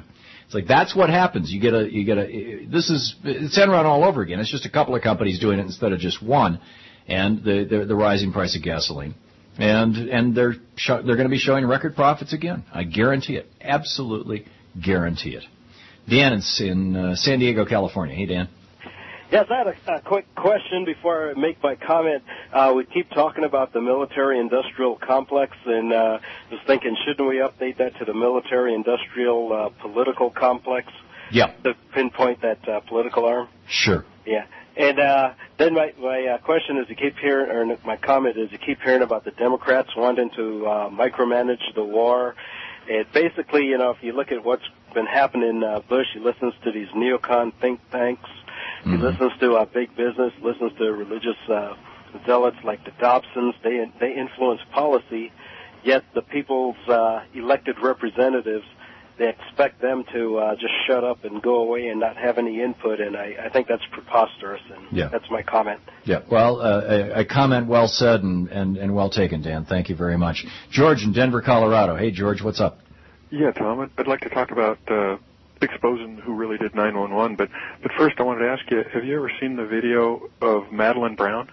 It's like that's what happens. You get a you get a this is it's Enron all over again. It's just a couple of companies doing it instead of just one, and the the, the rising price of gasoline, and and they're sh- they're going to be showing record profits again. I guarantee it. Absolutely guarantee it. Dan is in uh, San Diego, California. Hey, Dan. Yes, I had a, a quick question before I make my comment. Uh, we keep talking about the military-industrial complex, and uh, was thinking, shouldn't we update that to the military-industrial uh, political complex? Yeah. To pinpoint that uh, political arm? Sure. Yeah. And uh, then my, my uh, question is, you keep hearing, or my comment is, you keep hearing about the Democrats wanting to uh, micromanage the war. And basically, you know, if you look at what's been happening, uh, Bush, he listens to these neocon think tanks. He mm-hmm. listens to uh, big business, listens to religious uh, zealots like the Dobsons. They they influence policy, yet the people's uh, elected representatives, they expect them to uh, just shut up and go away and not have any input, and I, I think that's preposterous, and yeah. that's my comment. Yeah, well, uh, a, a comment well said and, and, and well taken, Dan. Thank you very much. George in Denver, Colorado. Hey, George, what's up? Yeah, Tom, I'd like to talk about uh, exposing who really did nine one one, but, but first I wanted to ask you, have you ever seen the video of Madeleine Brown?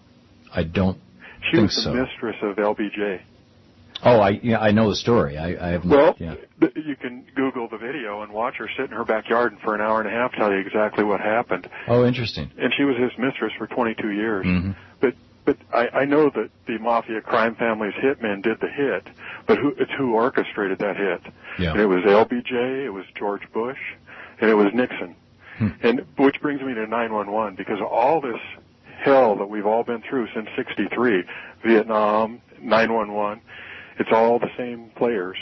I don't She think was the so. mistress of L B J. Oh, I yeah, I know the story. I, I have Well, yeah. you can Google the video and watch her sit in her backyard and for an hour and a half tell you exactly what happened. Oh, interesting. And she was his mistress for twenty-two years. Mm-hmm. But but I, I know that the Mafia crime family's hitmen did the hit, but who, it's who orchestrated that hit. Yeah. And it was L B J, it was George Bush, and it was Nixon. Hmm. And which brings me to nine one one, because all this hell that we've all been through since sixty-three, Vietnam, nine one one, it's all the same players.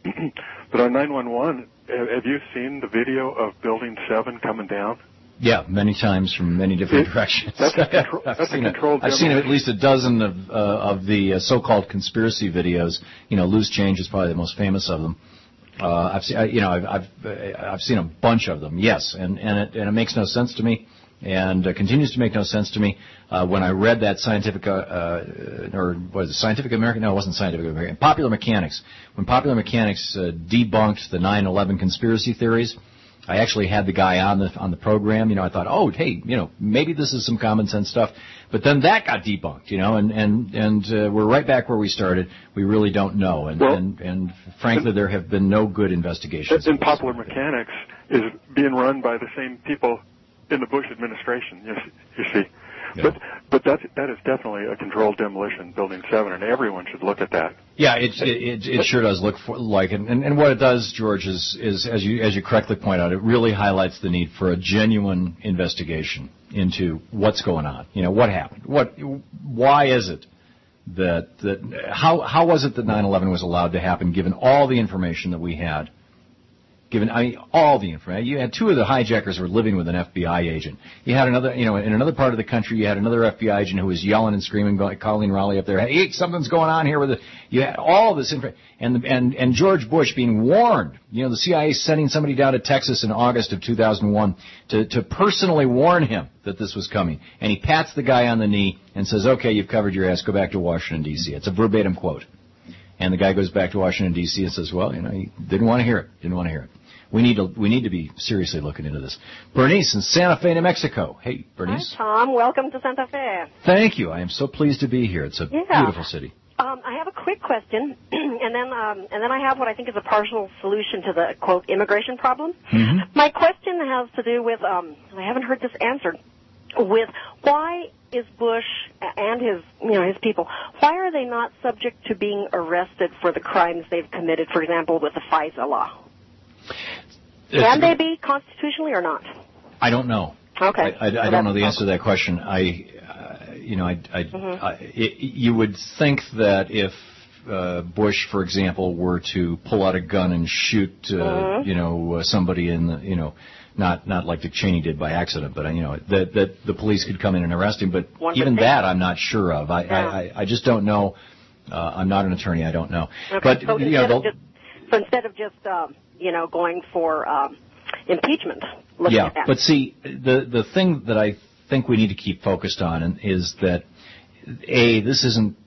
But on nine one one, have you seen the video of Building seven coming down? Yeah, many times from many different It, directions. That's a, contro- I've that's a seen controlled it. I've seen demolition. at least a dozen of uh, of the uh, so-called conspiracy videos. You know, Loose Change is probably the most famous of them. Uh, I've seen, you know, I've I've, I've seen a bunch of them. Yes, and and it and it makes no sense to me, and uh, continues to make no sense to me. Uh, when I read that Scientific, uh, uh, or was it Scientific American? No, it wasn't Scientific American. Popular Mechanics. When Popular Mechanics uh, debunked the nine eleven conspiracy theories, I actually had the guy on the on the program. You know, I thought, oh, hey, you know, maybe this is some common sense stuff. But then that got debunked. You know, and and and uh, we're right back where we started. We really don't know, and Well, and, and frankly, there have been no good investigations. And Popular Mechanics is being run by the same people in the Bush administration. You see, you see. Yeah. But but that that is definitely a controlled demolition, Building seven, and everyone should look at that. Yeah, it it, it sure does look for, like it, and, and what it does, George, is is as you as you correctly point out, it really highlights the need for a genuine investigation into what's going on. You know, what happened? What? Why is it that that how how was it that nine eleven was allowed to happen, given all the information that we had? Given I mean, all the information, you had two of the hijackers were living with an F B I agent. You had another, you know, in another part of the country, you had another F B I agent who was yelling and screaming, going, calling Raleigh up there. Hey, something's going on here with it. You had all this information, and and and George Bush being warned. You know, the C I A sending somebody down to Texas in August of two thousand one to to personally warn him that this was coming. And he pats the guy on the knee and says, "Okay, you've covered your ass. Go back to Washington D C" It's a verbatim quote. And the guy goes back to Washington D C and says, "Well, you know, he didn't want to hear it. Didn't want to hear it." We need to we need to be seriously looking into this. Bernice in Santa Fe, New Mexico. Hey, Bernice. Hi, Tom. Welcome to Santa Fe. Thank you. I am so pleased to be here. It's a Yeah. beautiful city. Um, I have a quick question, and then um, and then I have what I think is a partial solution to the quote immigration problem. Mm-hmm. My question has to do with um, I haven't heard this answered. With why is Bush and his you know his people, why are they not subject to being arrested for the crimes they've committed? For example, with the FISA law. Can they be constitutionally or not? I don't know. Okay. I, I, I don't know the answer to that question. I, uh, you know, I, I, Mm-hmm. I it, you would think that if uh, Bush, for example, were to pull out a gun and shoot, uh, Mm-hmm. you know, uh, somebody in the, you know, not not like Dick Cheney did by accident, but uh, you know, that that the police could come in and arrest him. But One even would think. that, I'm not sure of. I, Yeah. I, I, I just don't know. Uh, I'm not an attorney. I don't know. Okay. But so, you instead know, of just, so instead of just um, you know going for um, impeachment, looking yeah, at that. but see, the the thing that I think we need to keep focused on is that, A, this isn't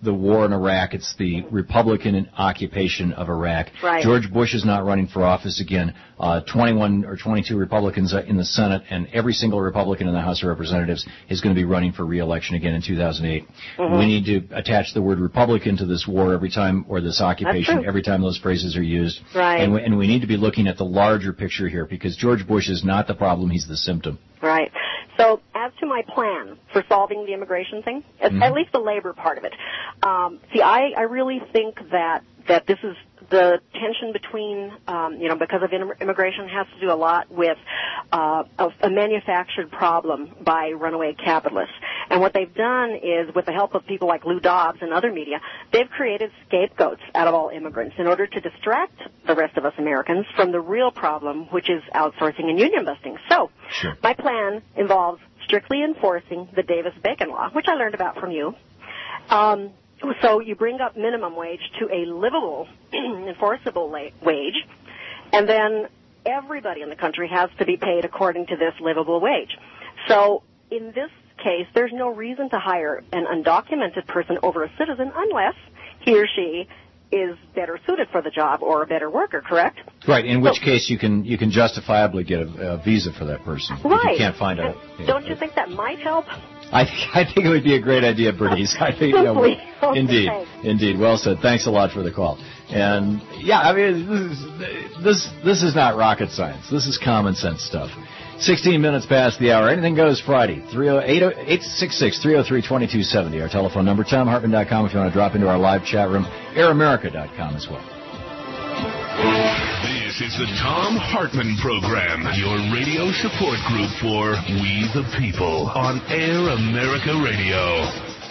the war in Iraq. It's the Republican occupation of Iraq. Right. George Bush is not running for office again. Uh, twenty-one or twenty-two Republicans in the Senate, and every single Republican in the House of Representatives is going to be running for re-election again in two thousand eight. Mm-hmm. We need to attach the word Republican to this war every time, or this occupation, every time those phrases are used. Right. And we, and we need to be looking at the larger picture here, because George Bush is not the problem, he's the symptom. Right. So as to my plan for solving the immigration thing, at, Mm-hmm. at least the labor part of it, um, see, I, I really think that, that this is the tension between, um, you know, because of immigration has to do a lot with uh, a, a manufactured problem by runaway capitalists. And what they've done is, with the help of people like Lou Dobbs and other media, they've created scapegoats out of all immigrants in order to distract the rest of us Americans from the real problem, which is outsourcing and union busting. So Sure. my plan involves strictly enforcing the Davis-Bacon law, which I learned about from you. Um, So you bring up minimum wage to a livable, enforceable la- wage, and then everybody in the country has to be paid according to this livable wage. So in this case, there's no reason to hire an undocumented person over a citizen unless he or she is better suited for the job or a better worker, correct? Right, in which So- case you can you can justifiably get a, a visa for that person. If Right. you can't find a... And don't you think that might help? I, I think it would be a great idea, Bernice. I think, you know, Simply. Okay. indeed, indeed. Well said. Thanks a lot for the call. And yeah, I mean, this is, this this is not rocket science. This is common sense stuff. Sixteen minutes past the hour. Anything goes Friday. Three oh eight eight six six three oh three twenty two seventy. Our telephone number. Tom Hartman dot com if you want to drop into our live chat room. Air America dot com as well. This is the Tom Hartman Program, your radio support group for We the People on Air America Radio.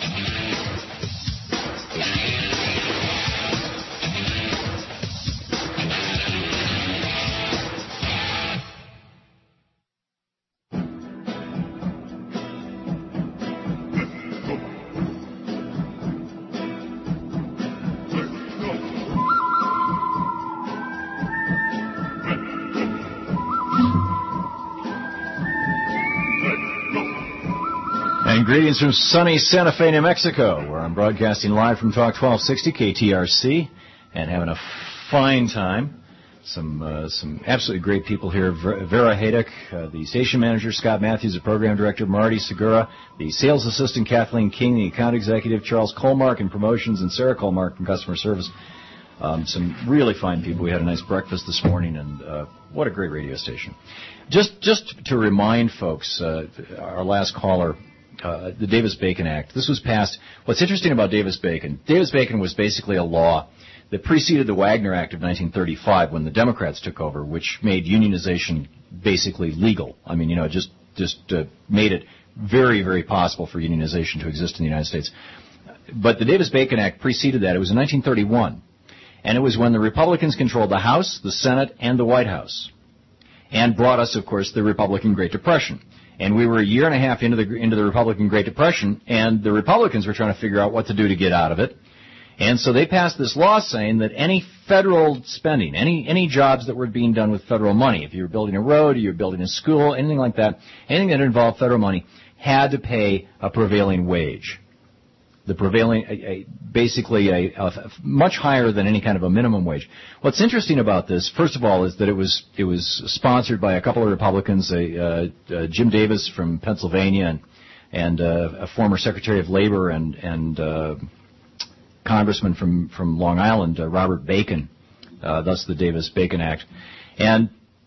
And greetings from sunny Santa Fe, New Mexico, where I'm broadcasting live from Talk twelve sixty K T R C and having a fine time. Some uh, some absolutely great people here. Ver- Vera Hayduck, uh, the station manager, Scott Matthews, the program director, Marty Segura, the sales assistant, Kathleen King, the account executive, Charles Colmark in promotions, and Sarah Colmark in customer service. Um, some really fine people. We had a nice breakfast this morning, and uh, what a great radio station. Just just to remind folks, uh, our last caller, uh, the Davis-Bacon Act. This was passed. What's interesting about Davis-Bacon, Davis-Bacon was basically a law that preceded the Wagner Act of nineteen thirty-five when the Democrats took over, which made unionization basically legal. I mean, you know, just just uh, made it very, very possible for unionization to exist in the United States. But the Davis-Bacon Act preceded that. It was in nineteen thirty-one. And it was when the Republicans controlled the House, the Senate, and the White House, and brought us, of course, the Republican Great Depression. And we were a year and a half into the into the Republican Great Depression, and the Republicans were trying to figure out what to do to get out of it. And so they passed this law saying that any federal spending, any any jobs that were being done with federal money, if you were building a road, or you were building a school, anything like that, anything that involved federal money, had to pay a prevailing wage. The prevailing, a, a, basically a, a much higher than any kind of a minimum wage. What's interesting about this, first of all, is that it was it was sponsored by a couple of Republicans, a, uh, uh, Jim Davis from Pennsylvania, and and uh, a former Secretary of Labor and and uh, Congressman from from Long Island, uh, Robert Bacon. Uh, thus, the Davis-Bacon Act, and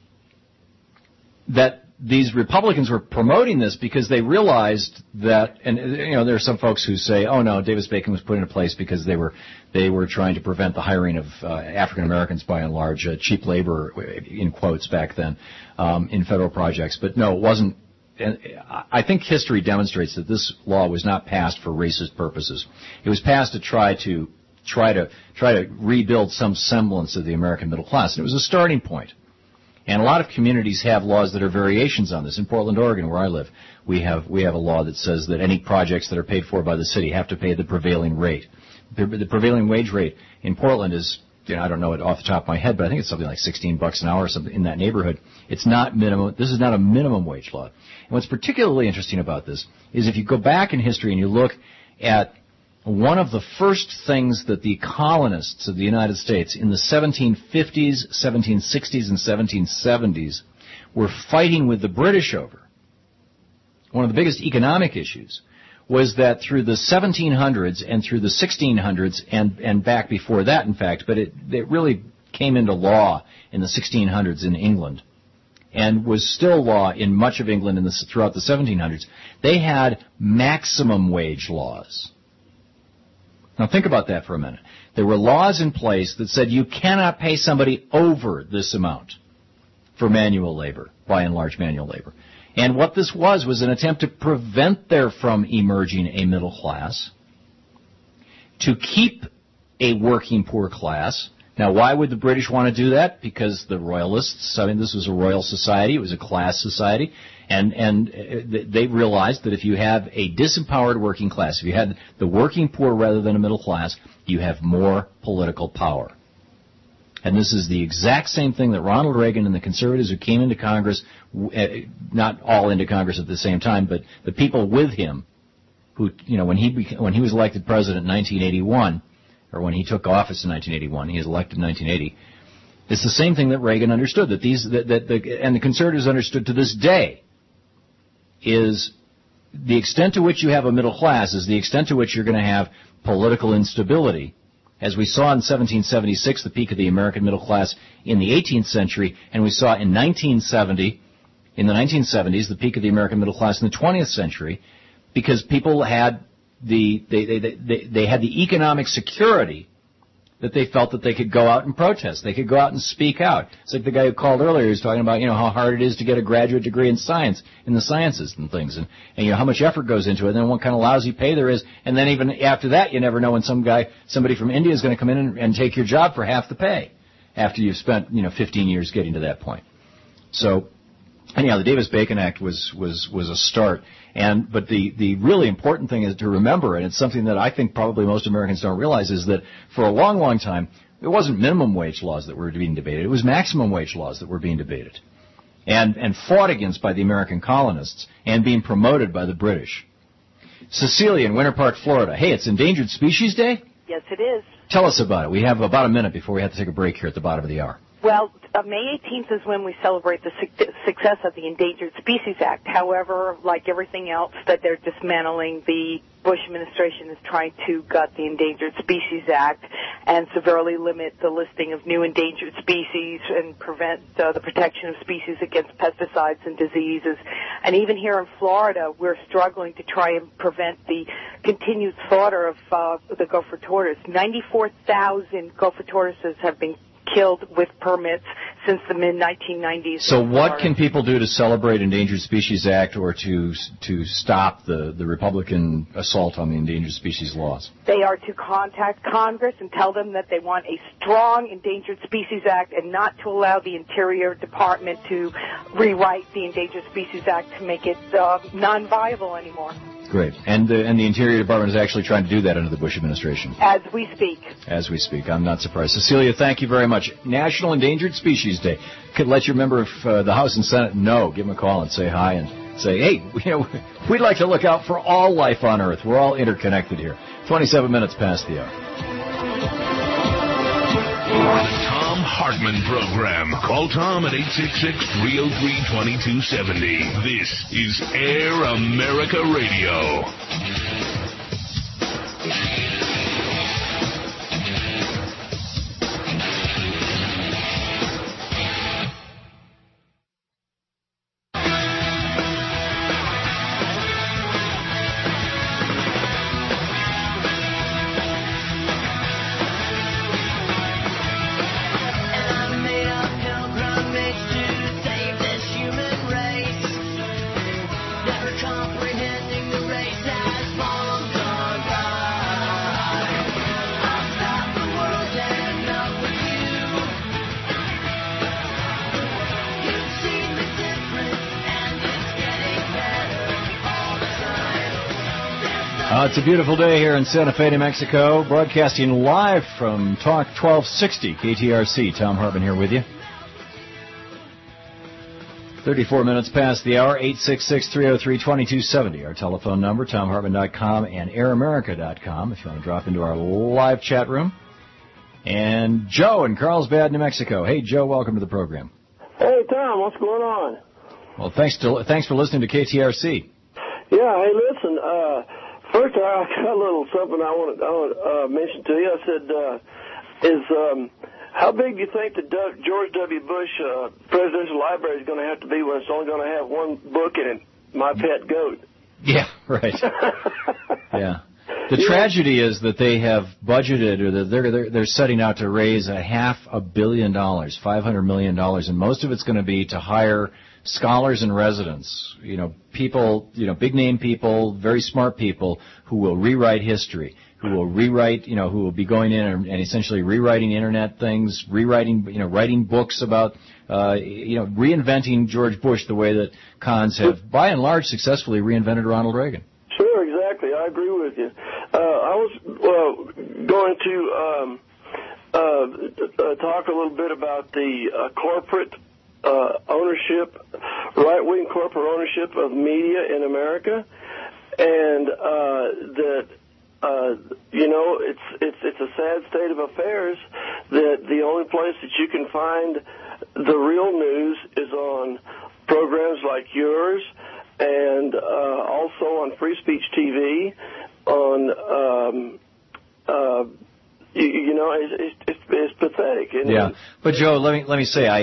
that. These Republicans were promoting this because they realized that, and you know, there are some folks who say, "Oh no, Davis-Bacon was put into place because they were they were trying to prevent the hiring of uh, African Americans, by and large, uh, cheap labor in quotes back then um, in federal projects." But no, it wasn't. And I think history demonstrates that this law was not passed for racist purposes. It was passed to try to try to try to rebuild some semblance of the American middle class, and it was a starting point. And a lot of communities have laws that are variations on this. In Portland, Oregon, where I live, we have we have a law that says that any projects that are paid for by the city have to pay the prevailing rate. The, the prevailing wage rate in Portland is, you know, I don't know it off the top of my head, but I think it's something like sixteen bucks an hour or something in that neighborhood. It's not minimum. This is not a minimum wage law. And what's particularly interesting about this is if you go back in history and you look at one of the first things that the colonists of the United States in the seventeen fifties, seventeen sixties, and seventeen seventies were fighting with the British over, one of the biggest economic issues, was that through the seventeen hundreds and through the sixteen hundreds and, and back before that, in fact, but it, it really came into law in the sixteen hundreds in England and was still law in much of England in the, throughout the seventeen hundreds, they had maximum wage laws. Now think about that for a minute. There were laws in place that said you cannot pay somebody over this amount for manual labor, by and large manual labor. And what this was was an attempt to prevent there from emerging a middle class, to keep a working poor class. Now, why would the British want to do that? Because the royalists, I mean, this was a royal society, it was a class society, and, and they realized that if you have a disempowered working class, if you had the working poor rather than a middle class, you have more political power. And this is the exact same thing that Ronald Reagan and the conservatives who came into Congress, not all into Congress at the same time, but the people with him who, you know, when he when he was elected president in nineteen eighty-one, or when he took office in nineteen eighty-one, he was elected in nineteen eighty, it's the same thing that Reagan understood, that these, that, that the, and the conservatives understood to this day, is the extent to which you have a middle class is the extent to which you're going to have political instability. As we saw in seventeen seventy-six, the peak of the American middle class in the eighteenth century, and we saw in nineteen seventy, in the nineteen seventies, the peak of the American middle class in the twentieth century, because people had the they they they, they had the economic security that they felt that they could go out and protest, they could go out and speak out. It's like the guy who called earlier, he was talking about, you know, how hard it is to get a graduate degree in science, in the sciences and things, and, and you know how much effort goes into it, and then what kind of lousy pay there is, and then even after that, you never know when some guy, somebody from India is going to come in and, and take your job for half the pay after you've spent, you know, fifteen years getting to that point. So, anyhow, the Davis-Bacon Act was was was a start, and but the the really important thing is to remember, and it's something that I think probably most Americans don't realize, is that for a long, long time, it wasn't minimum wage laws that were being debated; it was maximum wage laws that were being debated, and and fought against by the American colonists and being promoted by the British. Cecilia in Winter Park, Florida. Hey, it's Endangered Species Day? Yes, it is. Tell us about it. We have about a minute before we have to take a break here at the bottom of the hour. Well, uh, May eighteenth is when we celebrate the su- success of the Endangered Species Act. However, like everything else that they're dismantling, the Bush administration is trying to gut the Endangered Species Act and severely limit the listing of new endangered species and prevent uh, the protection of species against pesticides and diseases. And even here in Florida, we're struggling to try and prevent the continued slaughter of uh, the gopher tortoise. ninety-four thousand gopher tortoises have been killed with permits since the mid nineteen nineties. So what can people do to celebrate Endangered Species Act or to to stop the, the Republican assault on the endangered species laws? They are to contact Congress and tell them that they want a strong Endangered Species Act and not to allow the Interior Department to rewrite the Endangered Species Act to make it uh, non-viable anymore. Great. And the, and the Interior Department is actually trying to do that under the Bush administration. As we speak. As we speak. I'm not surprised. Cecilia, thank you very much. National Endangered Species Day. Could let your member of uh, the House and Senate know. Give them a call and say hi and say, hey, you know, we'd like to look out for all life on Earth. We're all interconnected here. twenty-seven minutes past the hour. Tom Hartman Program. Call Tom at eight six six, three oh three, two two seven oh. This is Air America Radio. Uh, it's a beautiful day here in Santa Fe, New Mexico, broadcasting live from Talk twelve sixty, K T R C. Tom Hartman here with you. thirty-four minutes past the hour, eight six six, three oh three, two two seven oh. Our telephone number, tom hartman dot com and air america dot com if you want to drop into our live chat room. And Joe in Carlsbad, New Mexico. Hey, Joe, welcome to the program. Hey, Tom, what's going on? Well, thanks to, thanks for listening to K T R C. Yeah, hey, listen, uh, first I got a little something I want to, I want to uh, mention to you. I said, uh, is... Um, How big do you think the George W. Bush uh, Presidential Library is going to have to be when it's only going to have one book in it, My Pet Goat? Yeah, right. Yeah. The yeah. tragedy is that they have budgeted, or that they're, they're they're setting out to raise a half a billion dollars, five hundred million dollars, and most of it's going to be to hire scholars and residents, you know, people, you know, big name people, very smart people who will rewrite history, who will rewrite, you know, who will be going in and, and essentially rewriting internet things, rewriting, you know, writing books about, uh, you know, reinventing George Bush the way that cons have, by and large, successfully reinvented Ronald Reagan. Sure, exactly. I agree with you. Uh, I was uh, going to um, uh, uh, talk a little bit about the uh, corporate uh, ownership, right-wing corporate ownership of media in America, and uh, that. Uh, you know, it's it's it's a sad state of affairs that the only place that you can find the real news is on programs like yours, and uh, also on Free Speech T V. On um, uh, you, you know, it's, it's, it's pathetic. And yeah, but Joe, let me let me say,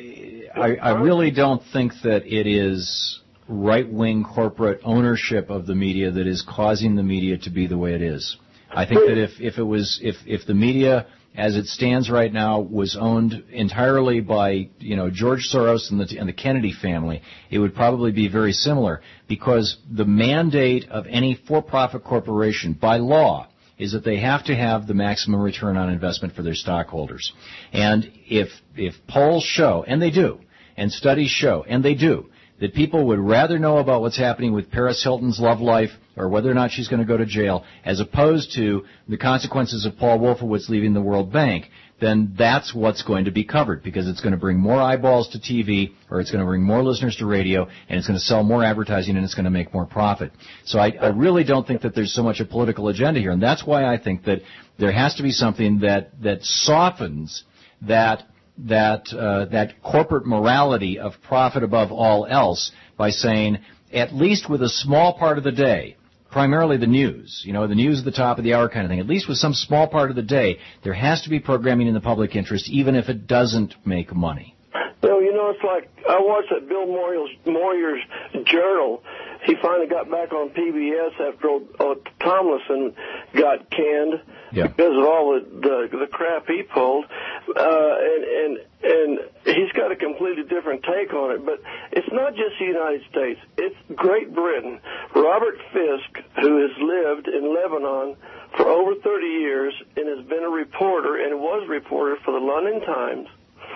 I I, I really don't think that it is right-wing corporate ownership of the media that is causing the media to be the way it is. I think that if, if it was, if, if the media as it stands right now was owned entirely by, you know, George Soros and the, and the Kennedy family, it would probably be very similar, because the mandate of any for-profit corporation by law is that they have to have the maximum return on investment for their stockholders. And if, if polls show, and they do, and studies show, and they do, that people would rather know about what's happening with Paris Hilton's love life or whether or not she's going to go to jail as opposed to the consequences of Paul Wolfowitz leaving the World Bank, then that's what's going to be covered, because it's going to bring more eyeballs to T V, or it's going to bring more listeners to radio, and it's going to sell more advertising, and it's going to make more profit. So I, I really don't think that there's so much a political agenda here, and that's why I think that there has to be something that, that softens that that uh, that corporate morality of profit above all else by saying, at least with a small part of the day, primarily the news, you know, the news at the top of the hour kind of thing, at least with some small part of the day, there has to be programming in the public interest, even if it doesn't make money. Well, you know, it's like I watched that Bill Moyer's, Moyer's Journal. He finally got back on P B S after uh, Tomlinson got canned yeah. because of all the, the the crap he pulled, uh, and and and he's got a completely different take on it. But it's not just the United States; it's Great Britain. Robert Fisk, who has lived in Lebanon for over thirty years and has been a reporter and was a reporter for the London Times,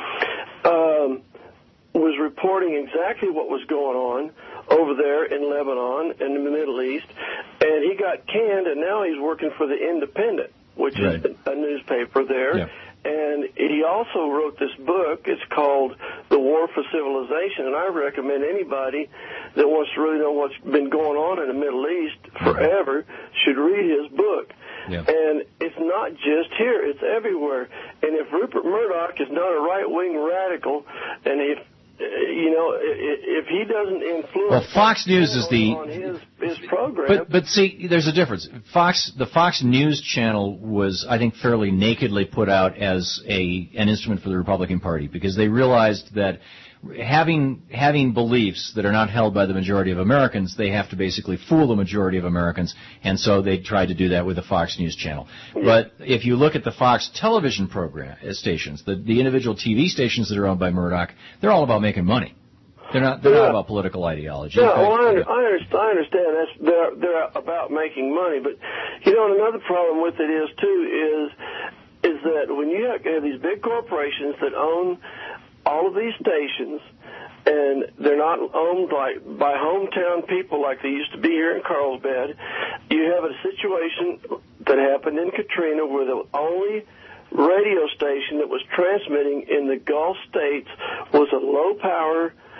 um, was reporting exactly what was going on over there in Lebanon and in the Middle East, and he got canned, and now he's working for the Independent, which right. is a newspaper there. Yeah. And he also wrote this book. It's called The War for Civilization, and I recommend anybody that wants to really know what's been going on in the Middle East forever should read his book. Yeah. And it's not just here, it's everywhere. And if Rupert Murdoch is not a right-wing radical, and if you know, if he doesn't influence... Well, Fox News is the... On his, his program. But, but see, there's a difference. Fox, the Fox News channel was, I think, fairly nakedly put out as a an instrument for the Republican Party, because they realized that having having beliefs that are not held by the majority of Americans, they have to basically fool the majority of Americans, and so they tried to do that with the Fox News channel. But if you look at the Fox television program uh, stations, the, the individual T V stations that are owned by Murdoch, they're all about making money. They're not. They're yeah. not about political ideology. Yeah, well, I, under, I, understand, I understand. That's they're they're about making money, but you know, another problem with it is too is is that when you have, have these big corporations that own all of these stations, and they're not owned like by hometown people like they used to be here in Carlsbad. You have a situation that happened in Katrina where the only radio station that was transmitting in the Gulf states was a low-power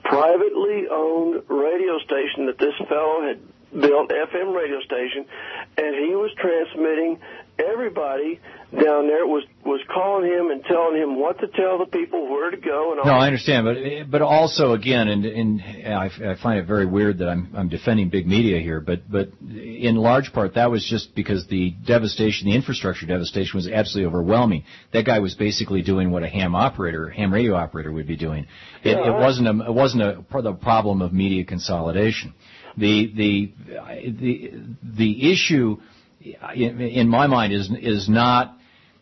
privately owned radio station that this fellow had built, F M radio station, and he was transmitting. Everybody down there was was calling him and telling him what to tell the people, where to go, and all. No, I understand, but but also again, and, and I, I find it very weird that I'm I'm defending big media here, but but in large part that was just because the devastation, the infrastructure devastation, was absolutely overwhelming. That guy was basically doing what a ham operator, ham radio operator, would be doing. It, yeah, it wasn't a it wasn't a the problem of media consolidation. The the the the issue, in, in my mind, is is not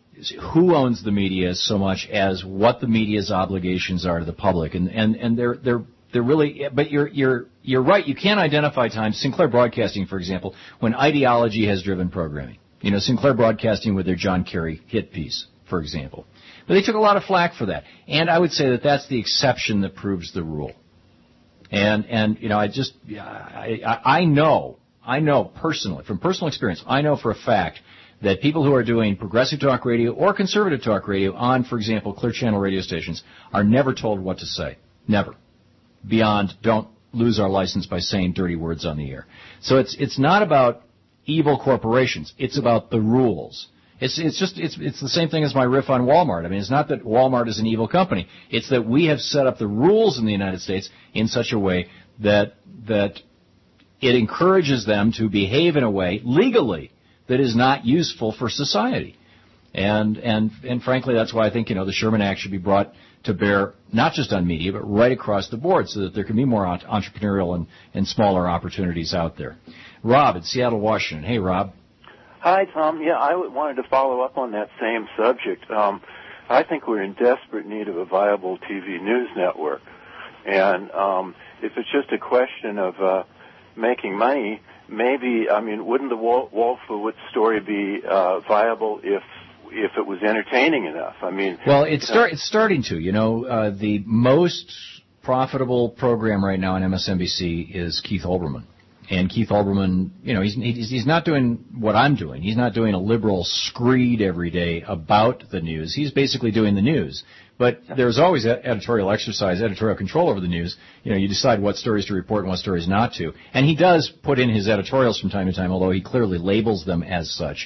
who owns the media so much as what the media's obligations are to the public, and and and they're they're they're really. But you're you're you're right. You can't identify times. Sinclair Broadcasting, for example, when ideology has driven programming. You know, Sinclair Broadcasting with their John Kerry hit piece, for example. But they took a lot of flack for that, and I would say that that's the exception that proves the rule. And, and, you know, I just, I, I know, I know personally, from personal experience, I know for a fact that people who are doing progressive talk radio or conservative talk radio on, for example, clear channel radio stations are never told what to say. Never. Beyond, don't lose our license by saying dirty words on the air. So it's, it's not about evil corporations. It's about the rules. It's, it's just, it's, it's the same thing as my riff on Walmart. I mean, it's not that Walmart is an evil company. It's that we have set up the rules in the United States in such a way that, that it encourages them to behave in a way legally that is not useful for society. And, and, and frankly, that's why I think, you know, the Sherman Act should be brought to bear not just on media, but right across the board so that there can be more entrepreneurial and, and smaller opportunities out there. Rob in Seattle, Washington. Hey, Rob. Hi, Tom. Yeah, I wanted to follow up on that same subject. Um, I think we're in desperate need of a viable T V news network. And um, if it's just a question of uh, making money, maybe, I mean, wouldn't the Wolfowitz story be uh, viable if if it was entertaining enough? I mean, well, it's start, it's starting to. You know, uh, the most profitable program right now on M S N B C is Keith Olbermann. And Keith Olbermann, you know, he's, he's he's not doing what I'm doing. He's not doing a liberal screed every day about the news. He's basically doing the news. But there's always editorial exercise, editorial control over the news. You know, you decide what stories to report and what stories not to. And he does put in his editorials from time to time, although he clearly labels them as such.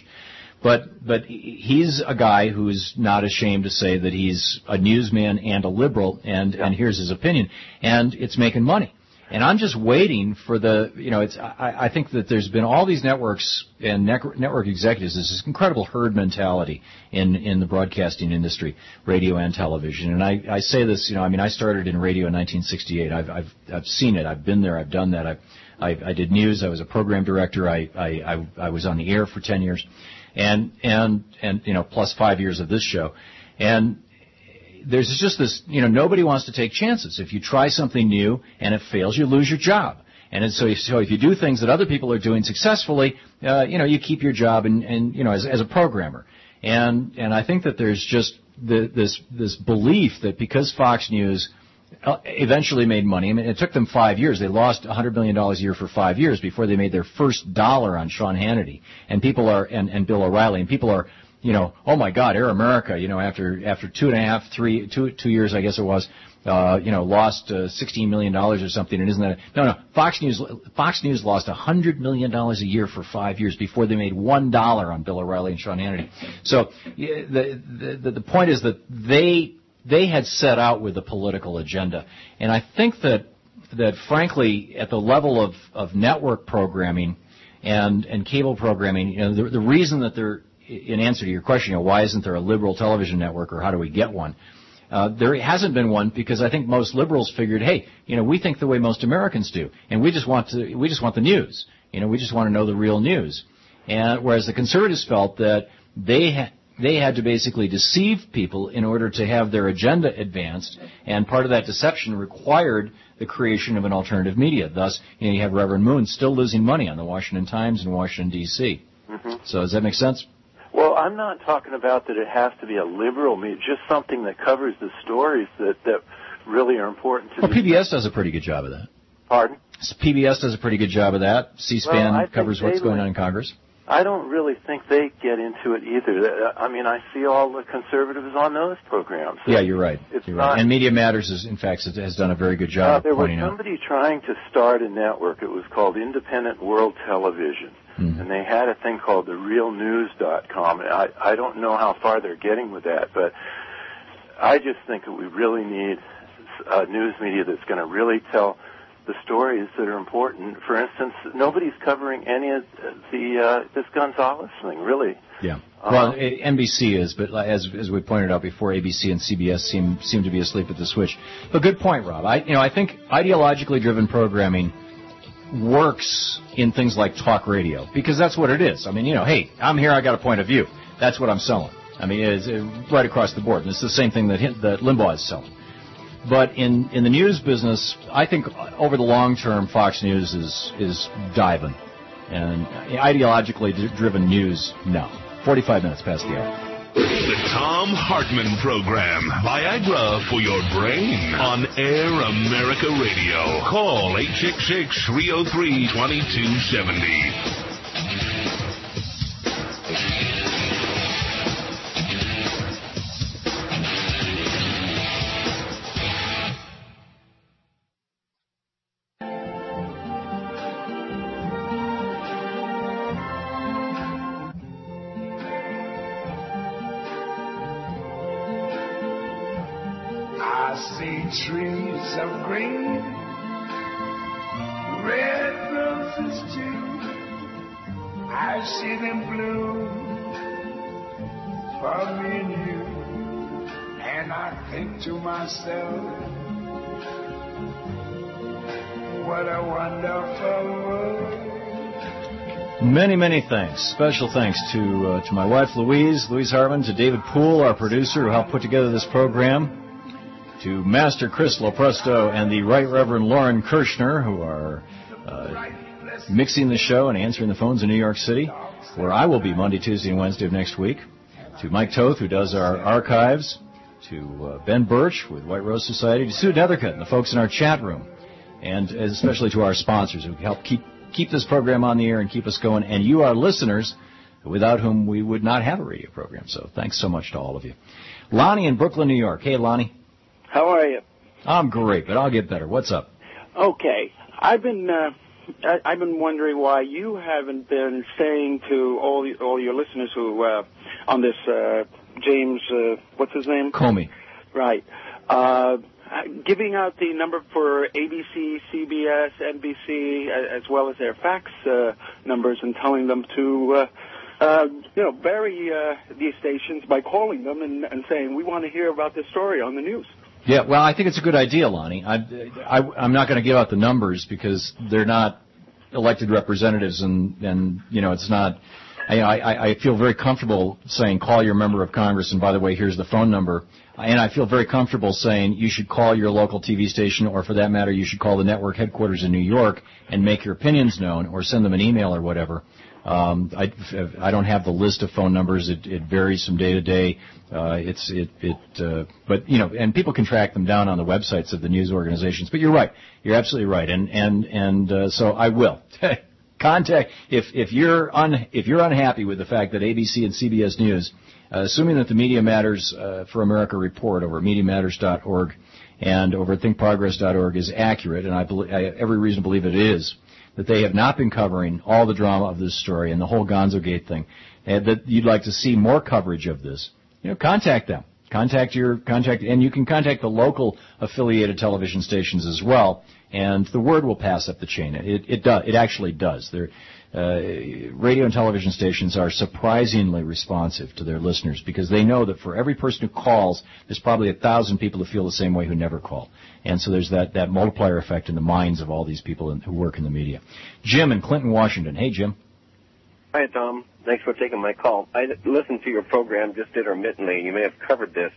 But but he's a guy who's not ashamed to say that he's a newsman and a liberal, and, and here's his opinion. And it's making money. And I'm just waiting for the, you know, it's, I, I think that there's been all these networks and network executives, there's this incredible herd mentality in, in the broadcasting industry, radio and television. And I, I say this, you know, I mean, I started in radio in nineteen sixty-eight. I've, I've, I've seen it. I've been there. I've done that. I, I, I did news. I was a program director. I, I, I, I was on the air for ten years. And, and, and, you know, plus five years of this show. And, there's just this, you know, nobody wants to take chances. If you try something new and it fails, you lose your job. And so, so if you do things that other people are doing successfully, uh, you know, you keep your job and, and you know, as, as a programmer. And, and I think that there's just the, this, this belief that because Fox News eventually made money, I mean, it took them five years. They lost one hundred million dollars a year for five years before they made their first dollar on Sean Hannity. And people are, and, and Bill O'Reilly, and people are, you know, oh my God, Air America, you know, after after two and a half, three, two two years, I guess it was, uh, you know, lost uh, sixteen million dollars or something. And isn't that no, no? Fox News, Fox News lost one hundred million dollars a year for five years before they made one dollar on Bill O'Reilly and Sean Hannity. So yeah, the, the the point is that they they had set out with a political agenda, and I think that that frankly, at the level of of network programming and and cable programming, you know, the, the reason that they're in answer to your question, you know, why isn't there a liberal television network, or how do we get one? Uh, there hasn't been one because I think most liberals figured, hey, you know, we think the way most Americans do, and we just want to, we just want the news. You know, we just want to know the real news. And whereas the conservatives felt that they ha- they had to basically deceive people in order to have their agenda advanced, and part of that deception required the creation of an alternative media. Thus, you know, you have Reverend Moon still losing money on the Washington Times in Washington, D C Mm-hmm. So does that make sense? Well, I'm not talking about that it has to be a liberal media, just something that covers the stories that, that really are important to Well, P B S does a pretty good job of that. Pardon? P B S does a pretty good job of that. C-SPAN well, covers what's going on in Congress. I don't really think they get into it either. I mean, I see all the conservatives on those programs. Yeah, you're right. It's you're not, right. And Media Matters, is, in fact, has done a very good job uh, of there was pointing out. somebody trying to start a network. It was called Independent World Television. Mm-hmm. And they had a thing called the real news dot com. I, I don't know how far they're getting with that, but I just think that we really need a news media that's going to really tell the stories that are important. For instance, nobody's covering any of the uh, this Gonzalez thing, really. Yeah. Well, N B C is, but as as we pointed out before, A B C and C B S seem seem to be asleep at the switch. But good point, Rob. I you know I think ideologically driven programming works in things like talk radio because that's what it is. I mean, you know, hey, I'm here, I got a point of view. That's what I'm selling. I mean, it's right across the board. And it's the same thing that that Limbaugh is selling. But in, in the news business, I think over the long term, Fox News is is diving. And ideologically driven news, no. forty-five minutes past the hour. The Thom Hartmann Program. Viagra for your brain on Air America Radio. Call eight six six, three oh three, two two seven oh. Trees of green, red roses too. I see them bloom for me and you, and I think to myself, what a wonderful world. Many, many thanks. Special thanks to uh, to my wife Louise, Louise Hartman, to David Poole, our producer, who helped put together this program. To Master Chris Lopresto and the Right Reverend Lauren Kirshner, who are uh, mixing the show and answering the phones in New York City, where I will be Monday, Tuesday, and Wednesday of next week. To Mike Toth, who does our archives. To uh, Ben Birch with White Rose Society. To Sue Nethercutt and the folks in our chat room. And especially to our sponsors who help keep, keep this program on the air and keep us going. And you, our listeners, without whom we would not have a radio program. So thanks so much to all of you. Lonnie in Brooklyn, New York. Hey, Lonnie. How are you? I'm great, but I'll get better. What's up? Okay. I've been uh, I, I've been wondering why you haven't been saying to all all your listeners who uh, on this uh, James uh, what's his name? Comey. Right. Uh, giving out the number for A B C, C B S, N B C, as well as their fax uh, numbers, and telling them to. Uh, Uh, you know, bury uh, these stations by calling them and, and saying, we want to hear about this story on the news. Yeah, well, I think it's a good idea, Lonnie. I, I, I'm not going to give out the numbers because they're not elected representatives, and, and you know, it's not. I, I, I feel very comfortable saying, call your member of Congress, and by the way, here's the phone number. And I feel very comfortable saying you should call your local T V station, or for that matter, you should call the network headquarters in New York and make your opinions known, or send them an email or whatever. Um, I, I don't have the list of phone numbers. It, it varies from day to day. Uh, it's it it. Uh, but you know, and people can track them down on the websites of the news organizations. But you're right. You're absolutely right. And and and uh, so I will contact if if you're un if you're unhappy with the fact that A B C and C B S News, uh, assuming that the Media Matters uh, for America report over media matters dot org and over at think progress dot org is accurate, and I, believe, I have every reason to believe it is. That they have not been covering all the drama of this story and the whole Gonzogate thing, and that you'd like to see more coverage of this, you know, contact them. Contact your contact, and you can contact the local affiliated television stations as well, and the word will pass up the chain. It it does. It actually does. They're, uh, radio and television stations are surprisingly responsive to their listeners because they know that for every person who calls, there's probably a thousand people who feel the same way who never call. And so there's that, that multiplier effect in the minds of all these people in, who work in the media. Jim in Clinton, Washington. Hey, Jim. Hi, Tom. Thanks for taking my call. I listened to your program just intermittently. You may have covered this.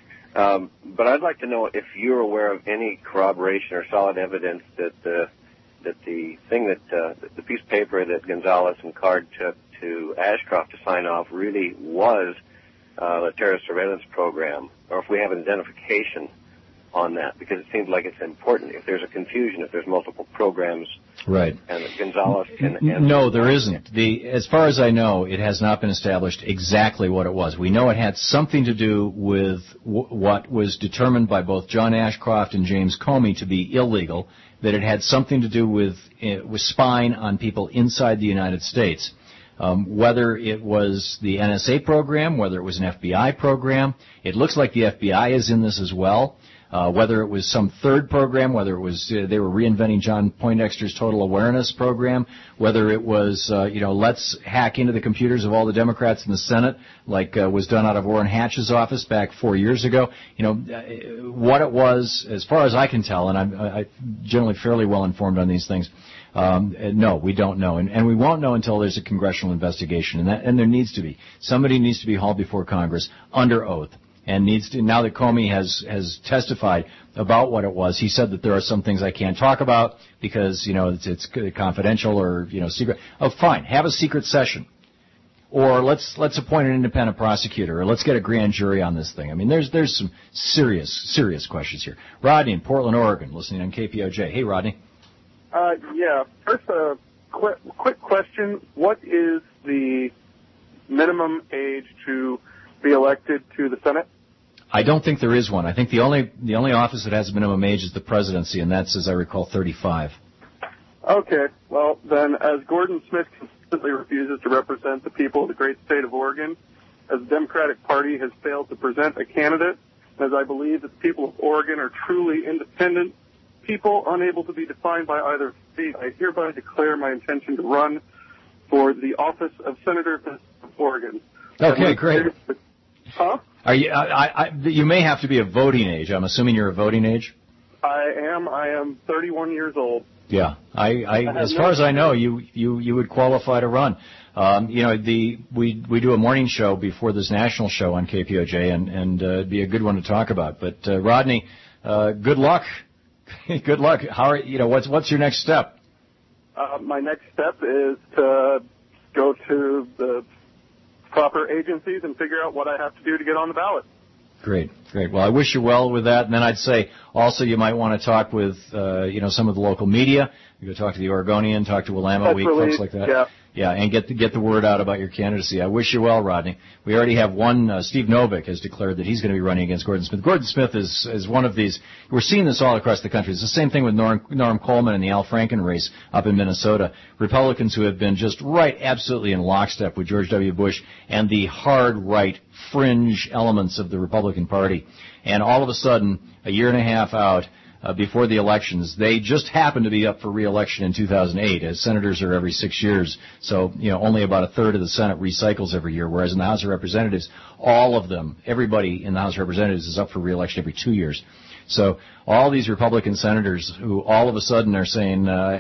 Um, but I'd like to know if you're aware of any corroboration or solid evidence that the that the thing that uh, the piece of paper that Gonzalez and Card took to Ashcroft to sign off really was uh, a terrorist surveillance program, or if we have an identification on that? Because it seems like it's important. If there's a confusion, if there's multiple programs, right, and Gonzalez can answer. No, there isn't. The as far as I know, it has not been established exactly what it was. We know it had something to do with w- what was determined by both John Ashcroft and James Comey to be illegal. That it had something to do with uh, with spying on people inside the United States. Um, whether it was the N S A program, whether it was an F B I program, it looks like the F B I is in this as well. Uh, whether it was some third program, whether it was uh, they were reinventing John Poindexter's Total Awareness program, whether it was uh, you know let's hack into the computers of all the Democrats in the Senate, like uh, was done out of Orrin Hatch's office back four years ago. You know uh, what it was, as far as I can tell, and I'm I, generally fairly well informed on these things. Um, no, we don't know, and, and we won't know until there's a congressional investigation, and, that, and there needs to be. Somebody needs to be hauled before Congress under oath, and needs to. Now that Comey has has testified about what it was, he said that there are some things I can't talk about because you know it's, it's confidential or you know secret. Oh, fine, have a secret session, or let's let's appoint an independent prosecutor, or let's get a grand jury on this thing. I mean, there's there's some serious serious questions here. Rodney in Portland, Oregon, listening on K P O J. Hey, Rodney. Uh, yeah. First, a uh, quick, quick question. What is the minimum age to be elected to the Senate? I don't think there is one. I think the only the only office that has a minimum age is the presidency, and that's, as I recall, thirty-five. Okay. Well, then, as Gordon Smith consistently refuses to represent the people of the great state of Oregon, as the Democratic Party has failed to present a candidate, as I believe that the people of Oregon are truly independent people unable to be defined by either state, I hereby declare my intention to run for the office of Senator of Oregon. Okay, great. Huh? Are you? I, I, you may have to be a voting age. I'm assuming you're a voting age. I am. I am thirty-one years old. Yeah. I, I, I as far as I know, you, you, you would qualify to run. Um, you know, the we we do a morning show before this national show on K P O J, and and uh, it'd be a good one to talk about. But uh, Rodney, uh, good luck. Good luck. How are, you know what's what's your next step? Uh, my next step is to go to the proper agencies and figure out what I have to do to get on the ballot. Great, great. Well, I wish you well with that. And then I'd say also you might want to talk with uh, you know some of the local media. You go talk to the Oregonian, talk to Willamette Week, folks like that. Yeah. Yeah, and get the, get the word out about your candidacy. I wish you well, Rodney. We already have one. Uh, Steve Novick has declared that he's going to be running against Gordon Smith. Gordon Smith is is one of these. We're seeing this all across the country. It's the same thing with Norm, Norm Coleman and the Al Franken race up in Minnesota. Republicans who have been just right, absolutely in lockstep with George W. Bush and the hard right fringe elements of the Republican Party. And all of a sudden, a year and a half out, Uh, before the elections, they just happen to be up for re-election in two thousand eight, as senators are every six years. So, you know, only about a third of the Senate recycles every year, whereas in the House of Representatives, all of them, everybody in the House of Representatives is up for re-election every two years. So all these Republican senators who all of a sudden are saying, uh,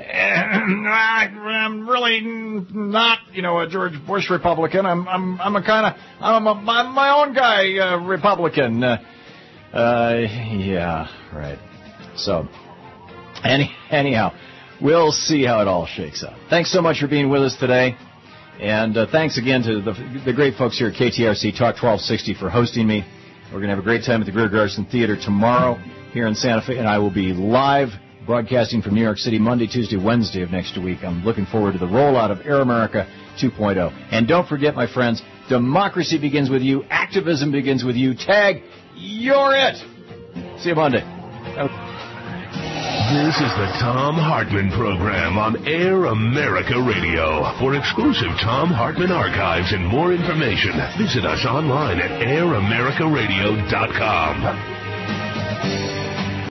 I'm really not, you know, a George Bush Republican. I'm I'm I'm a kind of I'm, a, I'm my own guy uh, Republican. Uh, uh, yeah, right. So, any, anyhow, we'll see how it all shakes out. Thanks so much for being with us today. And uh, thanks again to the, the great folks here at K T R C Talk twelve sixty for hosting me. We're going to have a great time at the Greer Garrison Theater tomorrow here in Santa Fe. And I will be live broadcasting from New York City Monday, Tuesday, Wednesday of next week. I'm looking forward to the rollout of Air America two point oh. And don't forget, my friends, democracy begins with you. Activism begins with you. Tag, you're it. See you Monday. Okay. This is the Thom Hartmann Program on Air America Radio. For exclusive Thom Hartmann archives and more information, visit us online at air america radio dot com.